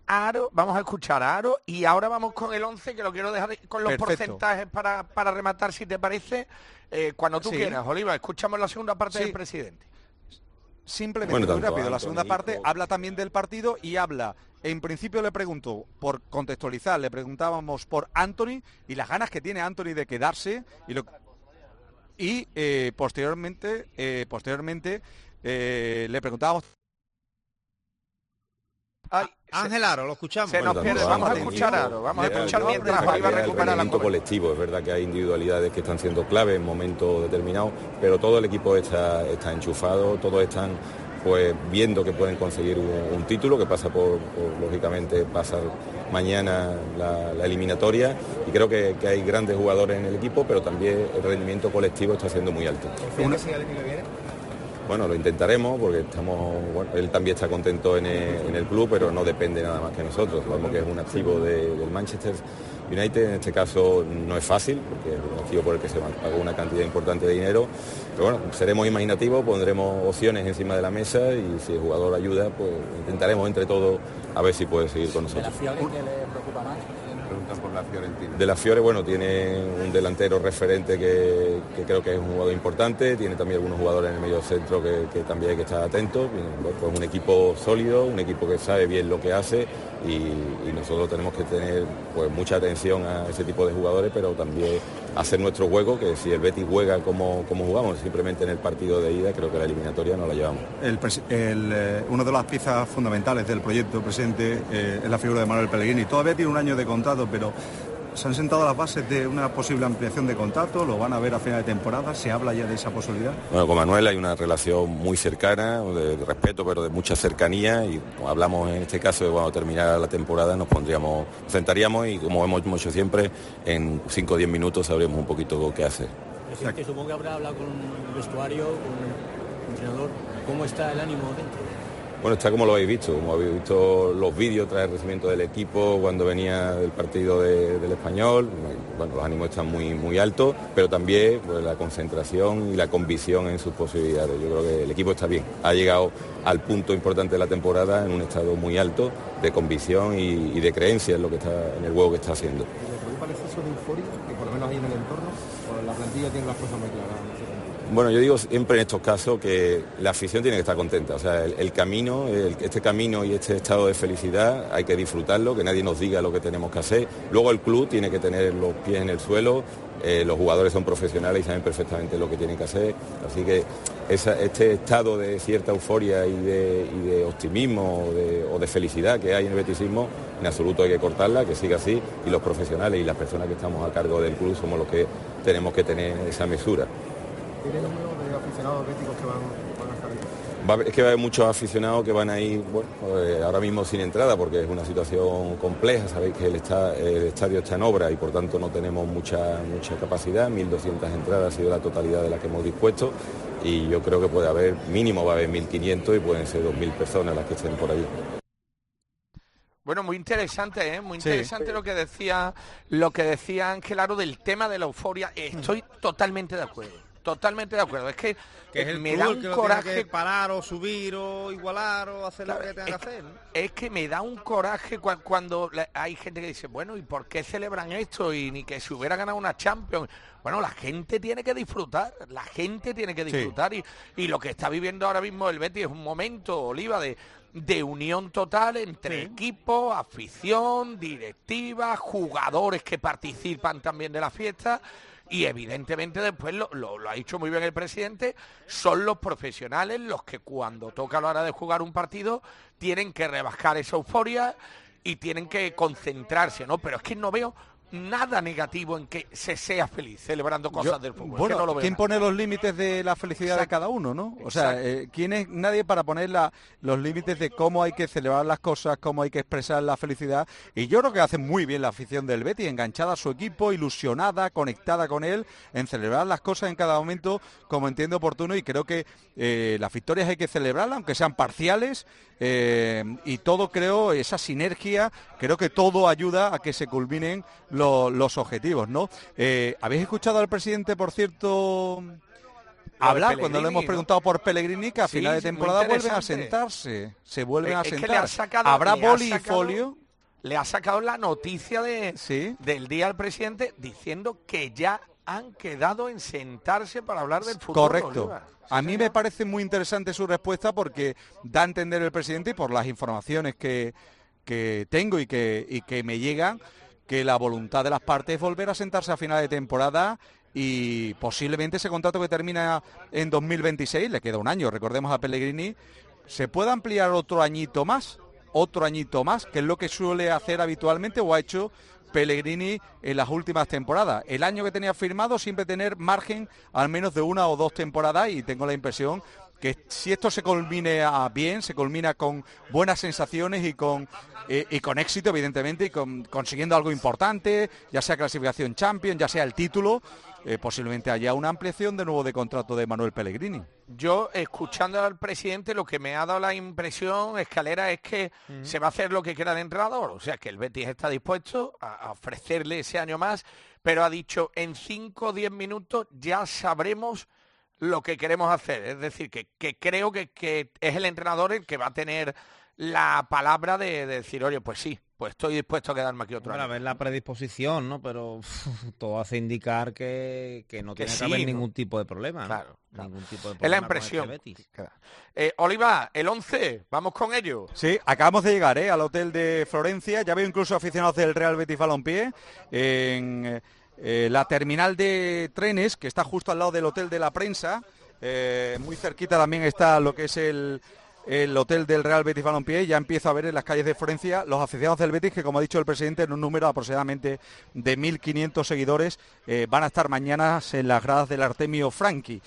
a Aro y ahora vamos con el 11, que lo quiero dejar con los porcentajes para rematar, si te parece, cuando tú quieras, Oliva. Escuchamos la segunda parte del presidente. Simplemente, muy rápido, la segunda parte habla también del partido y habla, en principio le pregunto, por contextualizar, le preguntábamos por Anthony y las ganas que tiene Anthony de quedarse y lo... Y posteriormente le preguntábamos... Ángel Aro, lo escuchamos. Se nos pierde, vamos a escuchar Aro, vamos a escuchar mientras Oliva recupera la rendimiento colectivo. Es verdad que hay individualidades que están siendo clave en momentos determinados, pero todo el equipo está enchufado, todos están pues viendo que pueden conseguir un título que pasa por lógicamente pasar mañana la eliminatoria, y creo que hay grandes jugadores en el equipo, pero también el rendimiento colectivo está siendo muy alto. Bueno, lo intentaremos porque él también está contento en el club, pero no depende nada más que nosotros. Sabemos que es un activo del Manchester United, en este caso no es fácil, porque es un activo por el que se pagó una cantidad importante de dinero, pero bueno, seremos imaginativos, pondremos opciones encima de la mesa y si el jugador ayuda, pues intentaremos entre todos a ver si puede seguir con nosotros. ¿De la Fiore qué le preocupa más? Preguntan por la Fiorentina. De la Fiore, bueno, tiene un delantero referente que creo que es un jugador importante, tiene también algunos jugadores en el medio centro que también hay que estar atentos, pues un equipo sólido, un equipo que sabe bien lo que hace y nosotros tenemos que tener pues mucha atención a ese tipo de jugadores, pero también hacer nuestro juego, que si el Betis juega como jugamos, simplemente en el partido de ida, creo que la eliminatoria no la llevamos. Una de las piezas fundamentales del proyecto presente es la figura de Manuel Pellegrini. Todavía tiene un año de contrato, pero se han sentado las bases de una posible ampliación de contrato, lo van a ver a final de temporada, ¿se habla ya de esa posibilidad? Bueno, con Manuel hay una relación muy cercana, de respeto, pero de mucha cercanía, y hablamos en este caso de cuando terminara la temporada nos sentaríamos y como hemos hecho siempre, en 5 o 10 minutos sabríamos un poquito qué hacer. Presidente, supongo que habrá hablado con el vestuario, con el entrenador, ¿cómo está el ánimo dentro? Bueno, está como lo habéis visto los vídeos tras el recibimiento del equipo cuando venía del partido del Español. Bueno, los ánimos están muy, muy altos, pero también pues, la concentración y la convicción en sus posibilidades. Yo creo que el equipo está bien, ha llegado al punto importante de la temporada en un estado muy alto de convicción y de creencia en lo que está, en el juego que está haciendo. ¿Le preocupa el exceso de euforia que por lo menos hay en el entorno? ¿O la plantilla tiene las cosas muy claras? Bueno, yo digo siempre en estos casos que la afición tiene que estar contenta, o sea, este camino y este estado de felicidad hay que disfrutarlo, que nadie nos diga lo que tenemos que hacer. Luego el club tiene que tener los pies en el suelo, los jugadores son profesionales y saben perfectamente lo que tienen que hacer, así que este estado de cierta euforia y de optimismo o de felicidad que hay en el betisismo, en absoluto hay que cortarla, que siga así, y los profesionales y las personas que estamos a cargo del club somos los que tenemos que tener esa mesura. ¿Tiene número de aficionados béticos que van a estar ahí? Es que va a haber muchos aficionados que van a ir, ahora mismo sin entrada porque es una situación compleja, sabéis que el estadio está en obra y por tanto no tenemos mucha capacidad, 1.200 entradas ha sido la totalidad de las que hemos dispuesto y yo creo que va a haber 1.500 y pueden ser 2.000 personas las que estén por allí. Bueno, muy interesante, muy Sí. interesante lo que decía Ángel Aro del tema de la euforia. Estoy totalmente de acuerdo. Totalmente de acuerdo. Es que es el me da un que lo coraje tiene que parar o subir o igualar o hacer lo que tenga que hacer, ¿no? Es que me da un coraje cuando hay gente que dice, bueno, ¿y por qué celebran esto? Y ni que se hubiera ganado una Champions. Bueno, la gente tiene que disfrutar, y lo que está viviendo ahora mismo el Betis es un momento, Oliva, de unión total entre equipo, afición, directiva, jugadores que participan también de la fiesta. Y evidentemente después, lo ha dicho muy bien el presidente, son los profesionales los que cuando toca a la hora de jugar un partido tienen que rebajar esa euforia y tienen que concentrarse, ¿no? Pero es que no veo nada negativo en que se sea feliz celebrando cosas del fútbol. Bueno, es que no lo veo ¿quién nada. pone los límites de la felicidad de cada uno, no? O sea, ¿quién es nadie para poner los límites de cómo hay que celebrar las cosas, cómo hay que expresar la felicidad? Y yo creo que hace muy bien la afición del Betis, enganchada a su equipo, ilusionada, conectada con él, en celebrar las cosas en cada momento como entiende oportuno, y creo que las victorias hay que celebrarlas, aunque sean parciales, y todo, creo, esa sinergia, creo que todo ayuda a que se culminen los objetivos, ¿no? ¿Habéis escuchado al presidente, por cierto, hablar cuando le hemos preguntado por Pellegrini, que a Sí, final de sí, muy temporada vuelven a interesante. sentarse, se vuelven a Es que sentar? le ha sacado- ¿Habrá le ha boli y sacado- folio? Le ha sacado la noticia del día al presidente diciendo que ya han quedado en sentarse para hablar del fútbol. Correcto. Oliva. A mí me parece muy interesante su respuesta porque da a entender el presidente, y por las informaciones que tengo y que me llegan, que la voluntad de las partes es volver a sentarse a final de temporada y posiblemente ese contrato que termina en 2026, le queda un año, recordemos a Pellegrini, se pueda ampliar otro añito más, que es lo que suele hacer habitualmente o ha hecho Pellegrini en las últimas temporadas. El año que tenía firmado siempre tener margen al menos de 1 o 2 temporadas y tengo la impresión que si esto se culmina bien, se culmina con buenas sensaciones y con éxito, evidentemente, y consiguiendo algo importante, ya sea clasificación Champions, ya sea el título, posiblemente haya una ampliación de nuevo de contrato de Manuel Pellegrini. Yo, escuchando al presidente, lo que me ha dado la impresión, Escalera, es que se va a hacer lo que quiera el entrenador. O sea, que el Betis está dispuesto a ofrecerle ese año más, pero ha dicho, en 5 o 10 minutos ya sabremos lo que queremos hacer. Es decir, que creo que es el entrenador el que va a tener la palabra de decir, oye, pues sí, pues estoy dispuesto a quedarme aquí otro año. A ver la predisposición, ¿no? Pero todo hace indicar que no tiene que haber ningún tipo de problema, ¿no? Claro. Ningún tipo de problema. Es la impresión. Oliva, el 11, vamos con ello. Sí, acabamos de llegar al hotel de Florencia, ya veo incluso aficionados del Real Betis Balompié en la terminal de trenes, que está justo al lado del hotel de la prensa, muy cerquita también está lo que es el hotel del Real Betis Balompié. Ya empiezo a ver en las calles de Florencia los aficionados del Betis, que como ha dicho el presidente, en un número aproximadamente de 1.500 seguidores, van a estar mañana en las gradas del Artemio Franchi.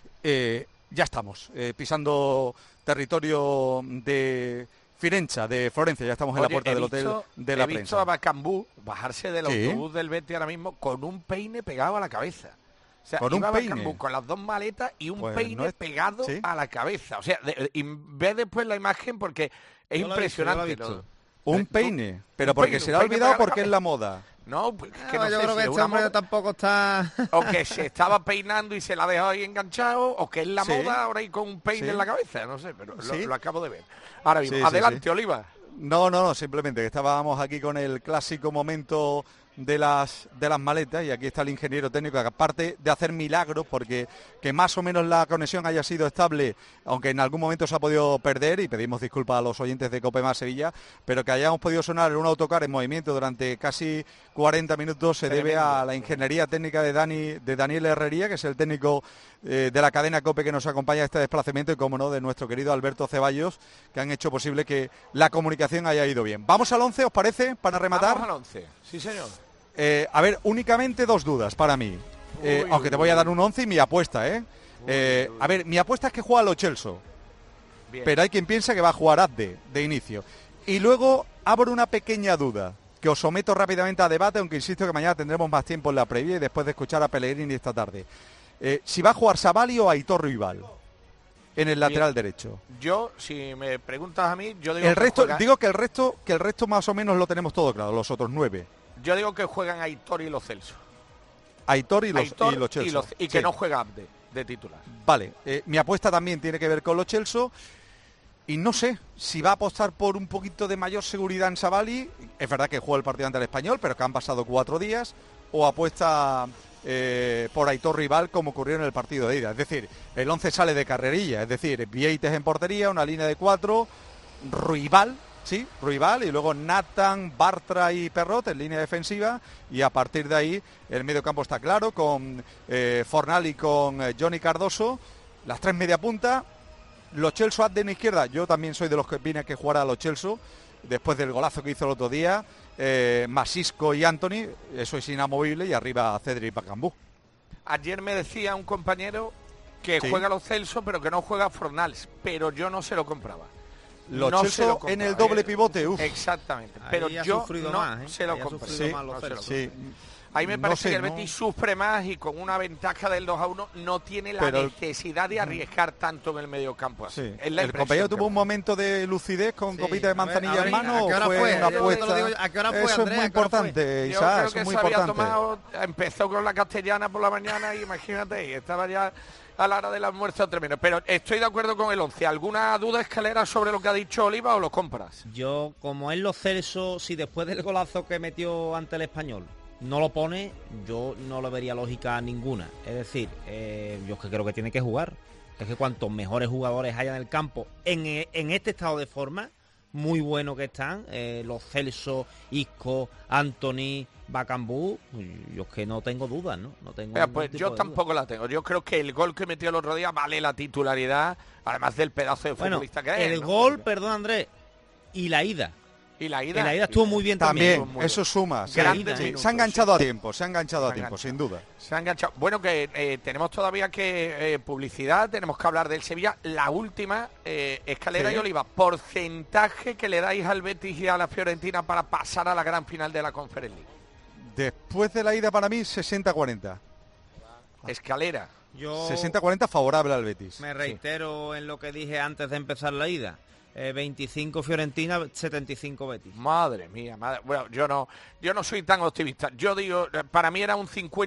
Ya estamos pisando territorio de Firenze, de Florencia, ya estamos en la puerta del hotel de la prensa. He visto a Bacambú bajarse del autobús del Betis ahora mismo con un peine pegado a la cabeza. O sea, con un peine, con las 2 maletas y un peine pegado a la cabeza. O sea, ve después la imagen porque es impresionante. Un peine, pero porque se le ha olvidado porque es la moda. No, pues que no yo sé creo si que es este una hombre moda, tampoco está... o que se estaba peinando y se la ha dejado ahí enganchado, o que es la moda ahora y con un peine en la cabeza, no sé, pero lo acabo de ver. Ahora mismo, adelante, Oliva. No, simplemente que estábamos aquí con el clásico momento de las maletas y aquí está el ingeniero técnico, que aparte de hacer milagros, porque que más o menos la conexión haya sido estable, aunque en algún momento se ha podido perder, y pedimos disculpas a los oyentes de Cope Más Sevilla, pero que hayamos podido sonar en un autocar en movimiento durante casi 40 minutos se debe a la ingeniería técnica de Daniel Herrería, que es el técnico de la cadena Cope que nos acompaña a este desplazamiento, y como no, de nuestro querido Alberto Ceballos, que han hecho posible que la comunicación haya ido bien. Vamos al 11, ¿os parece? Para rematar. Vamos al 11, sí señor. A ver, únicamente 2 dudas para mí, aunque te voy a dar un 11 y mi apuesta, a ver, mi apuesta es que juega Lo Celso, pero hay quien piensa que va a jugar Abde de inicio. Y luego abro una pequeña duda, que os someto rápidamente a debate, aunque insisto que mañana tendremos más tiempo en la previa y después de escuchar a Pellegrini esta tarde. Si va a jugar Savali o Aitor Rival en el lateral derecho. Yo, si me preguntas a mí, yo digo el resto, digo que el resto más o menos lo tenemos todo claro, los otros 9. Yo digo que juegan Aitor y Lo Celso. Aitor y Lo Celso. Y que no juega Abde de titular. Vale, mi apuesta también tiene que ver con Lo Celso. Y no sé si va a apostar por un poquito de mayor seguridad en Savali. Es verdad que juega el partido ante el Español, pero que han pasado 4 días. O apuesta por Aitor Rival, como ocurrió en el partido de ida. Es decir, el 11 sale de carrerilla. Es decir, Vieites en portería, una línea de 4, Rival, y luego Nathan, Bartra y Perrot en línea defensiva, y a partir de ahí el medio campo está claro, con Fornal y con Johnny Cardoso, las 3 media punta. Lo Celso de la izquierda, yo también soy de los que opina que jugará a Lo Celso después del golazo que hizo el otro día, Masisco y Anthony, eso es inamovible, y arriba Cedric Bacambú. Ayer me decía un compañero que juega Lo Celso pero que no juega Fornals, pero yo no se lo compraba. Lo Celso en el doble pivote, exactamente, pero yo no se lo compré. Ahí me parece que el Betis sufre más y con una ventaja del 2-1 no tiene la necesidad de arriesgar tanto en el medio campo. Sí. El compañero tuvo un momento de lucidez con copita de manzanilla en mano, o fue una apuesta. ¿A qué hora fue, eso Andrea, es muy importante, Isaac, eso es muy importante. Empezó con la castellana por la mañana y imagínate, estaba ya a la hora del almuerzo tremendo. Pero estoy de acuerdo con el 11. ¿Alguna duda, Escalera, sobre lo que ha dicho Oliva, o lo compras? Yo, como es Lo Celso, si después del golazo que metió ante el Español no lo pone, yo no le vería lógica ninguna. Es decir, yo creo que tiene que jugar. Es que cuantos mejores jugadores haya en el campo en este estado de forma, muy buenos que están, los Celso, Isco, Anthony, Bakambu, yo es que no tengo dudas, ¿no? No tengo pues yo tampoco la tengo. Yo creo que el gol que metió el otro día vale la titularidad, además del pedazo de futbolista que es. El gol, perdón Andrés, y la ida. Y la ida estuvo muy bien también. Eso suma. Se ha enganchado a tiempo, sin duda. Se ha enganchado. Bueno, que tenemos todavía que publicidad, tenemos que hablar del Sevilla. La última, Escalera y Oliva, porcentaje que le dais al Betis y a la Fiorentina para pasar a la gran final de la Conference League. Después de la ida para mí, 60-40. Escalera. Yo 60-40 favorable al Betis. Me reitero en lo que dije antes de empezar la ida. 25 Fiorentina, 75 Betis. Madre mía, bueno, yo no soy tan optimista. Yo digo, para mí era un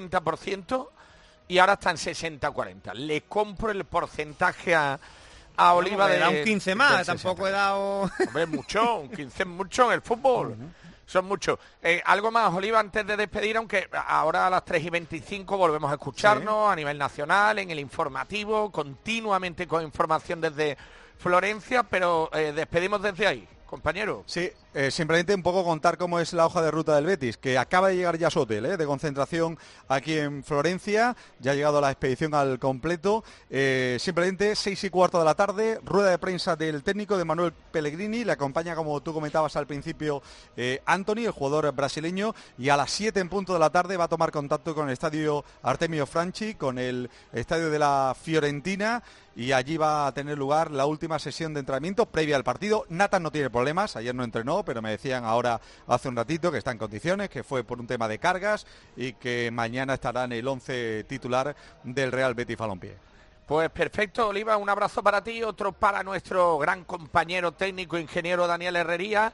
50% y ahora está en 60-40. Le compro el porcentaje a Oliva de... un 15 más, tampoco he dado... Hombre, mucho, un 15 es mucho en el fútbol. Son muchos. Algo más, Oliva, antes de despedir, aunque ahora a las 3:25 volvemos a escucharnos a nivel nacional, en el informativo, continuamente con información desde Florencia, pero despedimos desde ahí, compañero. Sí, simplemente un poco contar cómo es la hoja de ruta del Betis, que acaba de llegar ya a su hotel de concentración aquí en Florencia, ya ha llegado la expedición al completo, simplemente 6:15 de la tarde, rueda de prensa del técnico de Manuel Pellegrini, le acompaña, como tú comentabas al principio, Anthony, el jugador brasileño, y a las 7 en punto de la tarde va a tomar contacto con el estadio Artemio Franchi, con el estadio de la Fiorentina, y allí va a tener lugar la última sesión de entrenamiento previa al partido. Nathan no tiene problemas, ayer no entrenó, pero me decían ahora hace un ratito que está en condiciones, que fue por un tema de cargas y que mañana estará en el 11 titular del Real Betis Balompié. Pues perfecto, Oliva, un abrazo para ti, otro para nuestro gran compañero técnico, ingeniero Daniel Herrería,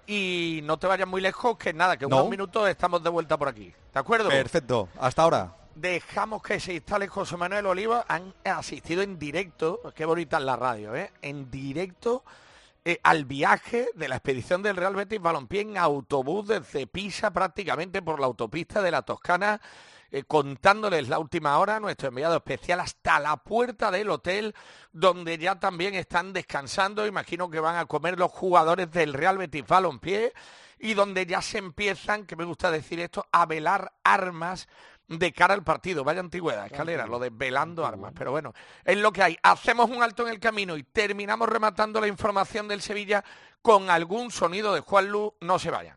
y no te vayas muy lejos, que nada, que unos minutos estamos de vuelta por aquí, ¿de acuerdo? Perfecto, hasta ahora. Dejamos que se instale José Manuel Oliva. Han asistido en directo, qué bonita es la radio, en directo al viaje de la expedición del Real Betis Balompié en autobús desde Pisa, prácticamente por la autopista de la Toscana, contándoles la última hora, nuestro enviado especial, hasta la puerta del hotel, donde ya también están descansando. Imagino que van a comer los jugadores del Real Betis Balompié, y donde ya se empiezan, que me gusta decir esto, a velar armas de cara al partido. Vaya antigüedad, Escalera, lo de velando armas, pero bueno, es lo que hay. Hacemos un alto en el camino y terminamos rematando la información del Sevilla con algún sonido de Juanlu. No se vayan.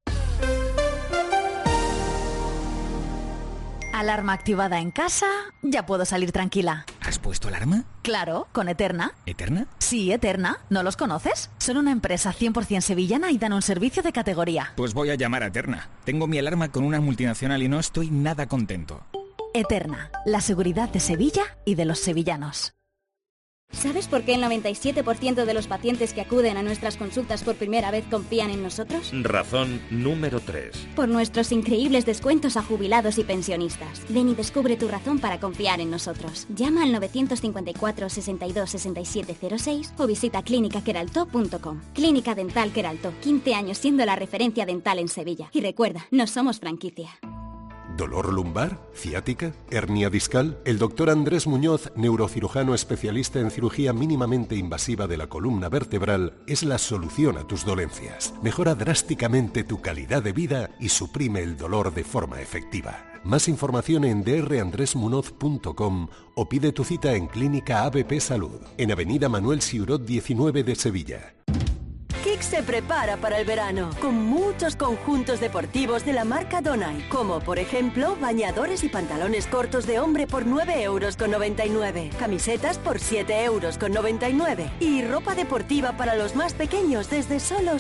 Alarma activada en casa, ya puedo salir tranquila. ¿Has puesto alarma? Claro, con Eterna. ¿Eterna? Sí, Eterna. ¿No los conoces? Son una empresa 100% sevillana y dan un servicio de categoría. Pues voy a llamar a Eterna. Tengo mi alarma con una multinacional y no estoy nada contento. Eterna, la seguridad de Sevilla y de los sevillanos. ¿Sabes por qué el 97% de los pacientes que acuden a nuestras consultas por primera vez confían en nosotros? Razón número 3. Por nuestros increíbles descuentos a jubilados y pensionistas. Ven y descubre tu razón para confiar en nosotros. Llama al 954 62 67 06 o visita clínicaqueraltó.com. Clínica Dental Queraltó, 15 años siendo la referencia dental en Sevilla. Y recuerda, no somos franquicia. ¿Dolor lumbar? ¿Ciática? ¿Hernia discal? El doctor Andrés Muñoz, neurocirujano especialista en cirugía mínimamente invasiva de la columna vertebral, es la solución a tus dolencias. Mejora drásticamente tu calidad de vida y suprime el dolor de forma efectiva. Más información en drandresmunoz.com o pide tu cita en Clínica ABP Salud, en Avenida Manuel Siurot 19 de Sevilla. Kik se prepara para el verano con muchos conjuntos deportivos de la marca Donai, como por ejemplo bañadores y pantalones cortos de hombre por 9,99 €, camisetas por 7,99 € y ropa deportiva para los más pequeños desde solo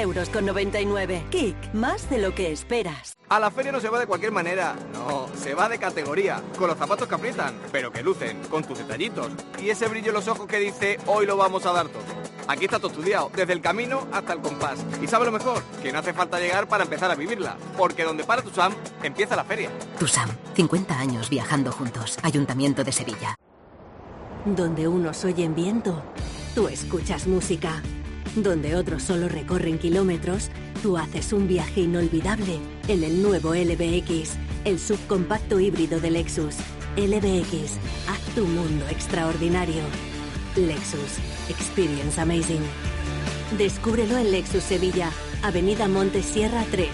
6,99 €. Kik, más de lo que esperas. A la feria no se va de cualquier manera, no, se va de categoría, con los zapatos que aprietan, pero que lucen, con tus detallitos y ese brillo en los ojos que dice hoy lo vamos a dar todo. Aquí está todo estudiado, desde el camino hasta el compás. Y sabe lo mejor, que no hace falta llegar para empezar a vivirla, porque donde para Tusam, empieza la feria. Tusam, 50 años viajando juntos. Ayuntamiento de Sevilla. Donde unos oyen viento, tú escuchas música. Donde otros solo recorren kilómetros, tú haces un viaje inolvidable en el nuevo LBX, el subcompacto híbrido de Lexus. LBX, haz tu mundo extraordinario. Lexus, experience amazing. Descúbrelo en Lexus Sevilla, Avenida Montesierra 3.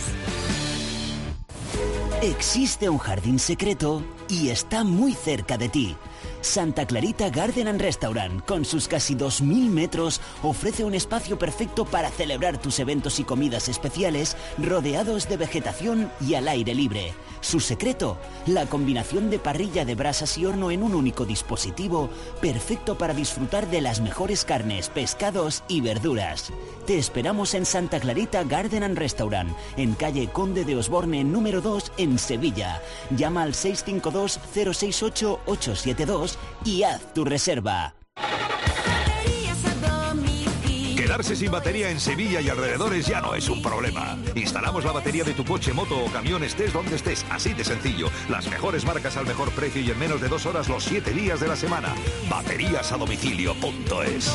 Existe un jardín secreto y está muy cerca de ti. Santa Clarita Garden and Restaurant, con sus casi 2.000 metros, ofrece un espacio perfecto para celebrar tus eventos y comidas especiales, rodeados de vegetación y al aire libre. Su secreto, la combinación de parrilla de brasas y horno en un único dispositivo, perfecto para disfrutar de las mejores carnes, pescados y verduras. Te esperamos en Santa Clarita Garden and Restaurant, en calle Conde de Osborne número 2 en Sevilla. Llama al 652-068-872 y haz tu reserva. Quedarse sin batería en Sevilla y alrededores ya no es un problema. Instalamos la batería de tu coche, moto o camión, estés donde estés, así de sencillo. Las mejores marcas al mejor precio y en menos de 2 horas los 7 días de la semana. Bateriasadomicilio.es.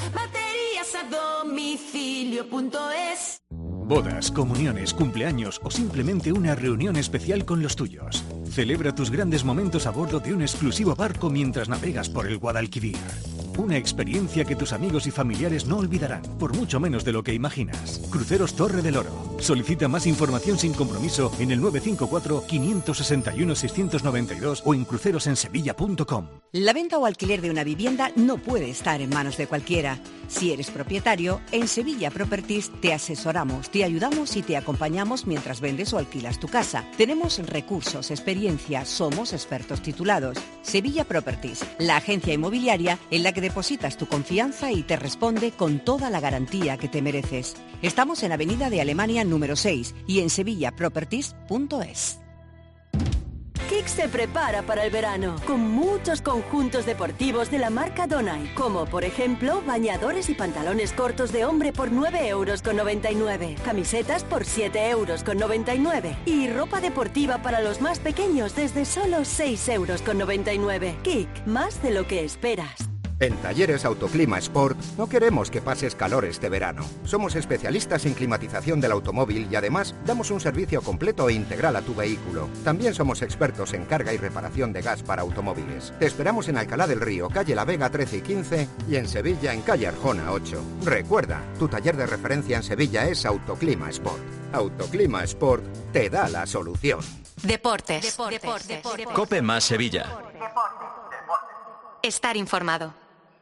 Bateriasadomicilio.es. Bodas, comuniones, cumpleaños o simplemente una reunión especial con los tuyos. Celebra tus grandes momentos a bordo de un exclusivo barco mientras navegas por el Guadalquivir. Una experiencia que tus amigos y familiares no olvidarán, por mucho menos de lo que imaginas. Cruceros Torre del Oro. Solicita más información sin compromiso en el 954-561-692 o en crucerosensevilla.com. La venta o alquiler de una vivienda no puede estar en manos de cualquiera. Si eres propietario, en Sevilla Properties te asesoramos, te ayudamos y te acompañamos mientras vendes o alquilas tu casa. Tenemos recursos, experiencia, somos expertos titulados. Sevilla Properties, la agencia inmobiliaria en la que depositas tu confianza y te responde con toda la garantía que te mereces. Estamos en Avenida de Alemania número 6 y en sevillaproperties.es. Kick se prepara para el verano con muchos conjuntos deportivos de la marca Donai, como por ejemplo bañadores y pantalones cortos de hombre por 9,99 €, camisetas por 7,99 € y ropa deportiva para los más pequeños desde solo 6,99 €. Kick, más de lo que esperas. En Talleres Autoclima Sport no queremos que pases calor este verano. Somos especialistas en climatización del automóvil y además damos un servicio completo e integral a tu vehículo. También somos expertos en carga y reparación de gas para automóviles. Te esperamos en Alcalá del Río, calle La Vega 13 y 15 y en Sevilla en calle Arjona 8. Recuerda, tu taller de referencia en Sevilla es Autoclima Sport. Autoclima Sport te da la solución. Deportes. Cope más Sevilla. Estar informado.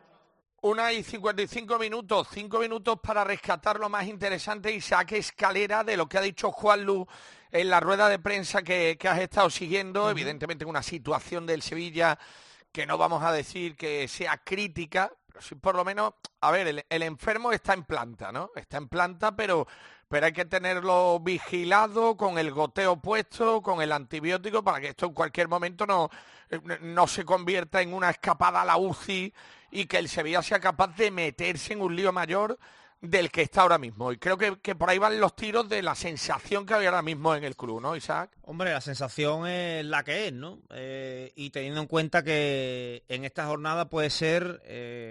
1:55 minutos, 5 minutos para rescatar lo más interesante y saque escalera de lo que ha dicho Juanlu en la rueda de prensa que has estado siguiendo. Evidentemente una situación del Sevilla que no vamos a decir que sea crítica, pero sí por lo menos, a ver, el enfermo está en planta, ¿no? Está en planta, pero hay que tenerlo vigilado, con el goteo puesto, con el antibiótico, para que esto en cualquier momento no se convierta en una escapada a la UCI y que el Sevilla sea capaz de meterse en un lío mayor del que está ahora mismo. Y creo que por ahí van los tiros de la sensación que hay ahora mismo en el club, ¿no, Isaac? Hombre, la sensación es la que es, ¿no? Y teniendo en cuenta que en esta jornada puede ser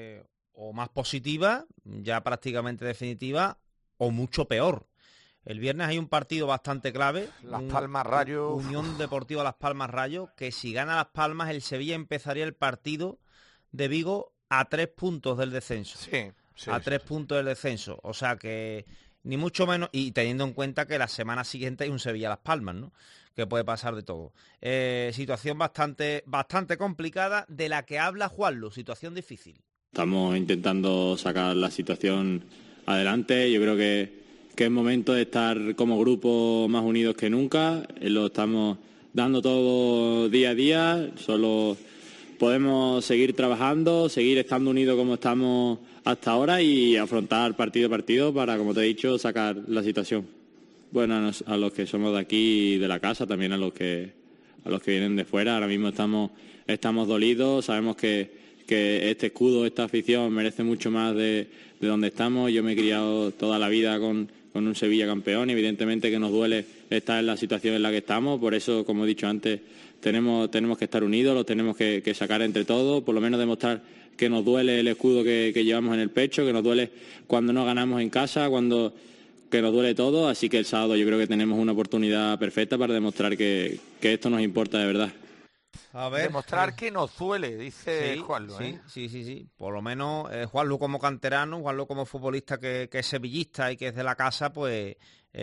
o más positiva, ya prácticamente definitiva, o mucho peor. El viernes hay un partido bastante clave. Las Palmas Rayo. Unión Deportiva Las Palmas Rayo, que si gana Las Palmas, el Sevilla empezaría el partido de Vigo a 3 puntos del descenso. Sí, a 3 puntos del descenso. O sea que ni mucho menos, y teniendo en cuenta que la semana siguiente hay un Sevilla-Las Palmas, ¿no? Que puede pasar de todo. Situación bastante complicada, de la que habla Juanlu, situación difícil. Estamos intentando sacar la situación adelante. Yo creo que es momento de estar como grupo más unidos que nunca. Lo estamos dando todo día a día. Solo podemos seguir trabajando, seguir estando unidos como estamos hasta ahora y afrontar partido a partido para, como te he dicho, sacar la situación. Bueno, a los que somos de aquí, de la casa, también a los que vienen de fuera. Ahora mismo estamos dolidos, sabemos que este escudo, esta afición merece mucho más de donde estamos. Yo me he criado toda la vida con un Sevilla campeón y evidentemente que nos duele estar en la situación en la que estamos. Por eso, como he dicho antes, tenemos que estar unidos, lo tenemos que sacar entre todos, por lo menos demostrar que nos duele el escudo que llevamos en el pecho, que nos duele cuando no ganamos en casa, que nos duele todo. Así que el sábado yo creo que tenemos una oportunidad perfecta para demostrar que esto nos importa de verdad. A ver, demostrar que nos duele, dice Juanlu. Sí. Por lo menos Juanlu como canterano, Juanlu como futbolista que es sevillista y que es de la casa, pues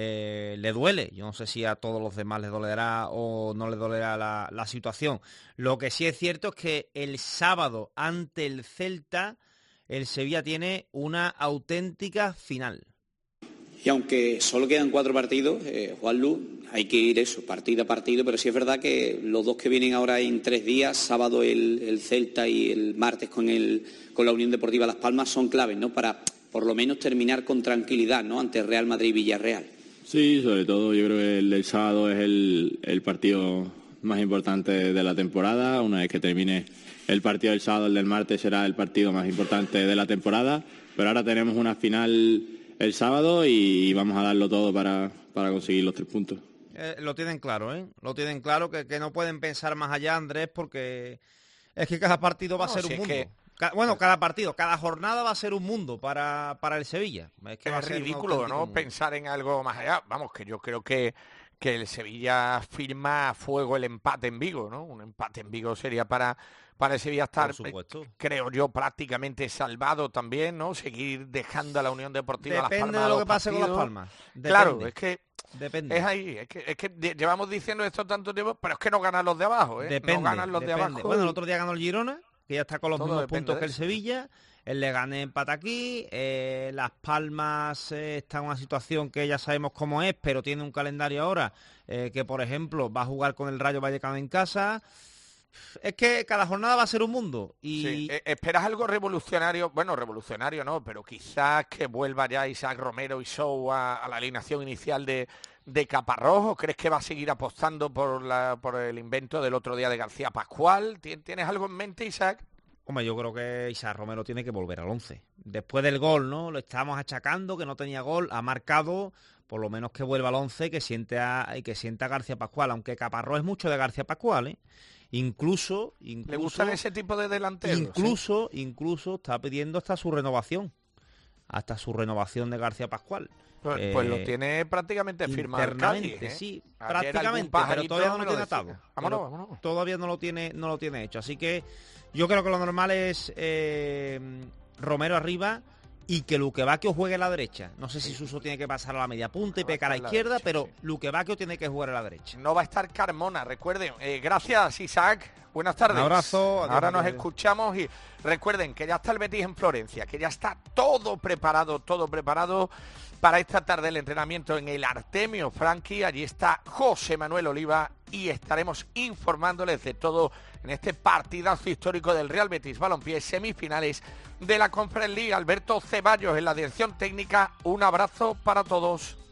le duele. Yo no sé si a todos los demás les dolerá o no les dolerá la situación. Lo que sí es cierto es que el sábado ante el Celta, el Sevilla tiene una auténtica final. Y aunque solo quedan 4 partidos, Juanlu, hay que ir eso, partido a partido, pero sí es verdad que los 2 que vienen ahora en 3 días, sábado el Celta y el martes con la Unión Deportiva Las Palmas, son claves, ¿no? Para por lo menos terminar con tranquilidad, ¿no? Ante Real Madrid y Villarreal. Sí, sobre todo yo creo que el sábado es el partido más importante de la temporada. Una vez que termine el partido del sábado, el del martes será el partido más importante de la temporada, pero ahora tenemos una final el sábado y vamos a darlo todo para conseguir los 3 puntos. Lo tienen claro, ¿eh? Lo tienen claro, que no pueden pensar más allá, Andrés, porque es que cada partido va a ser un mundo. Cada partido, cada jornada va a ser un mundo para el Sevilla. Es ridículo, ¿no? Pensar en algo más allá. Vamos, que yo creo que el Sevilla firma a fuego el empate en Vigo, ¿no? Un empate en Vigo sería para el Sevilla estar, creo yo, prácticamente salvado también, ¿no? Seguir dejando a la Unión Deportiva Las Palmas. Depende de lo que pase con Las Palmas. Depende. Claro, es que depende. Es ahí, es que llevamos diciendo esto tanto tiempo, pero es que no ganan los de abajo, ¿eh? Depende, no ganan los de abajo. Bueno, el otro día ganó el Girona, que ya está con los mismos puntos que el Sevilla. El Leganés empata aquí, Las Palmas está en una situación que ya sabemos cómo es, pero tiene un calendario ahora que, por ejemplo, va a jugar con el Rayo Vallecano en casa. Es que cada jornada va a ser un mundo. Y ¿esperas algo revolucionario? Bueno, revolucionario no, pero quizás que vuelva ya Isaac Romero y Sou a la alineación inicial de Caparrós, ¿o crees que va a seguir apostando por el invento del otro día de García Pascual? ¿Tienes algo en mente, Isaac? Hombre, yo creo que Isaac Romero tiene que volver al 11. Después del gol, ¿no? Lo estábamos achacando, que no tenía gol, ha marcado, por lo menos que vuelva al 11 y que sienta a García Pascual, aunque Caparrós es mucho de García Pascual, ¿eh? Incluso ¿le gustan ese tipo de delanteros? Incluso está pidiendo hasta su renovación de García Pascual. Pues lo tiene prácticamente firmado internamente, Cádiz, ¿eh? Sí, prácticamente, pero todavía no lo tiene atado. Vámonos. Todavía no lo tiene hecho, así que yo creo que lo normal es Romero arriba y que Luquevaquio juegue a la derecha. No sé si Suso tiene que pasar a la media punta y pecar a la izquierda, pero Luquevaquio tiene que jugar a la derecha. No va a estar Carmona, recuerden. Gracias, Isaac. Buenas tardes. Un abrazo. Ahora nos escuchamos y recuerden que ya está el Betis en Florencia, que ya está todo preparado para esta tarde el entrenamiento en el Artemio Franchi. Allí está José Manuel Oliva y estaremos informándoles de todo en este partidazo histórico del Real Betis Balompié, semifinales de la Conference League. Alberto Ceballos en la dirección técnica. Un abrazo para todos.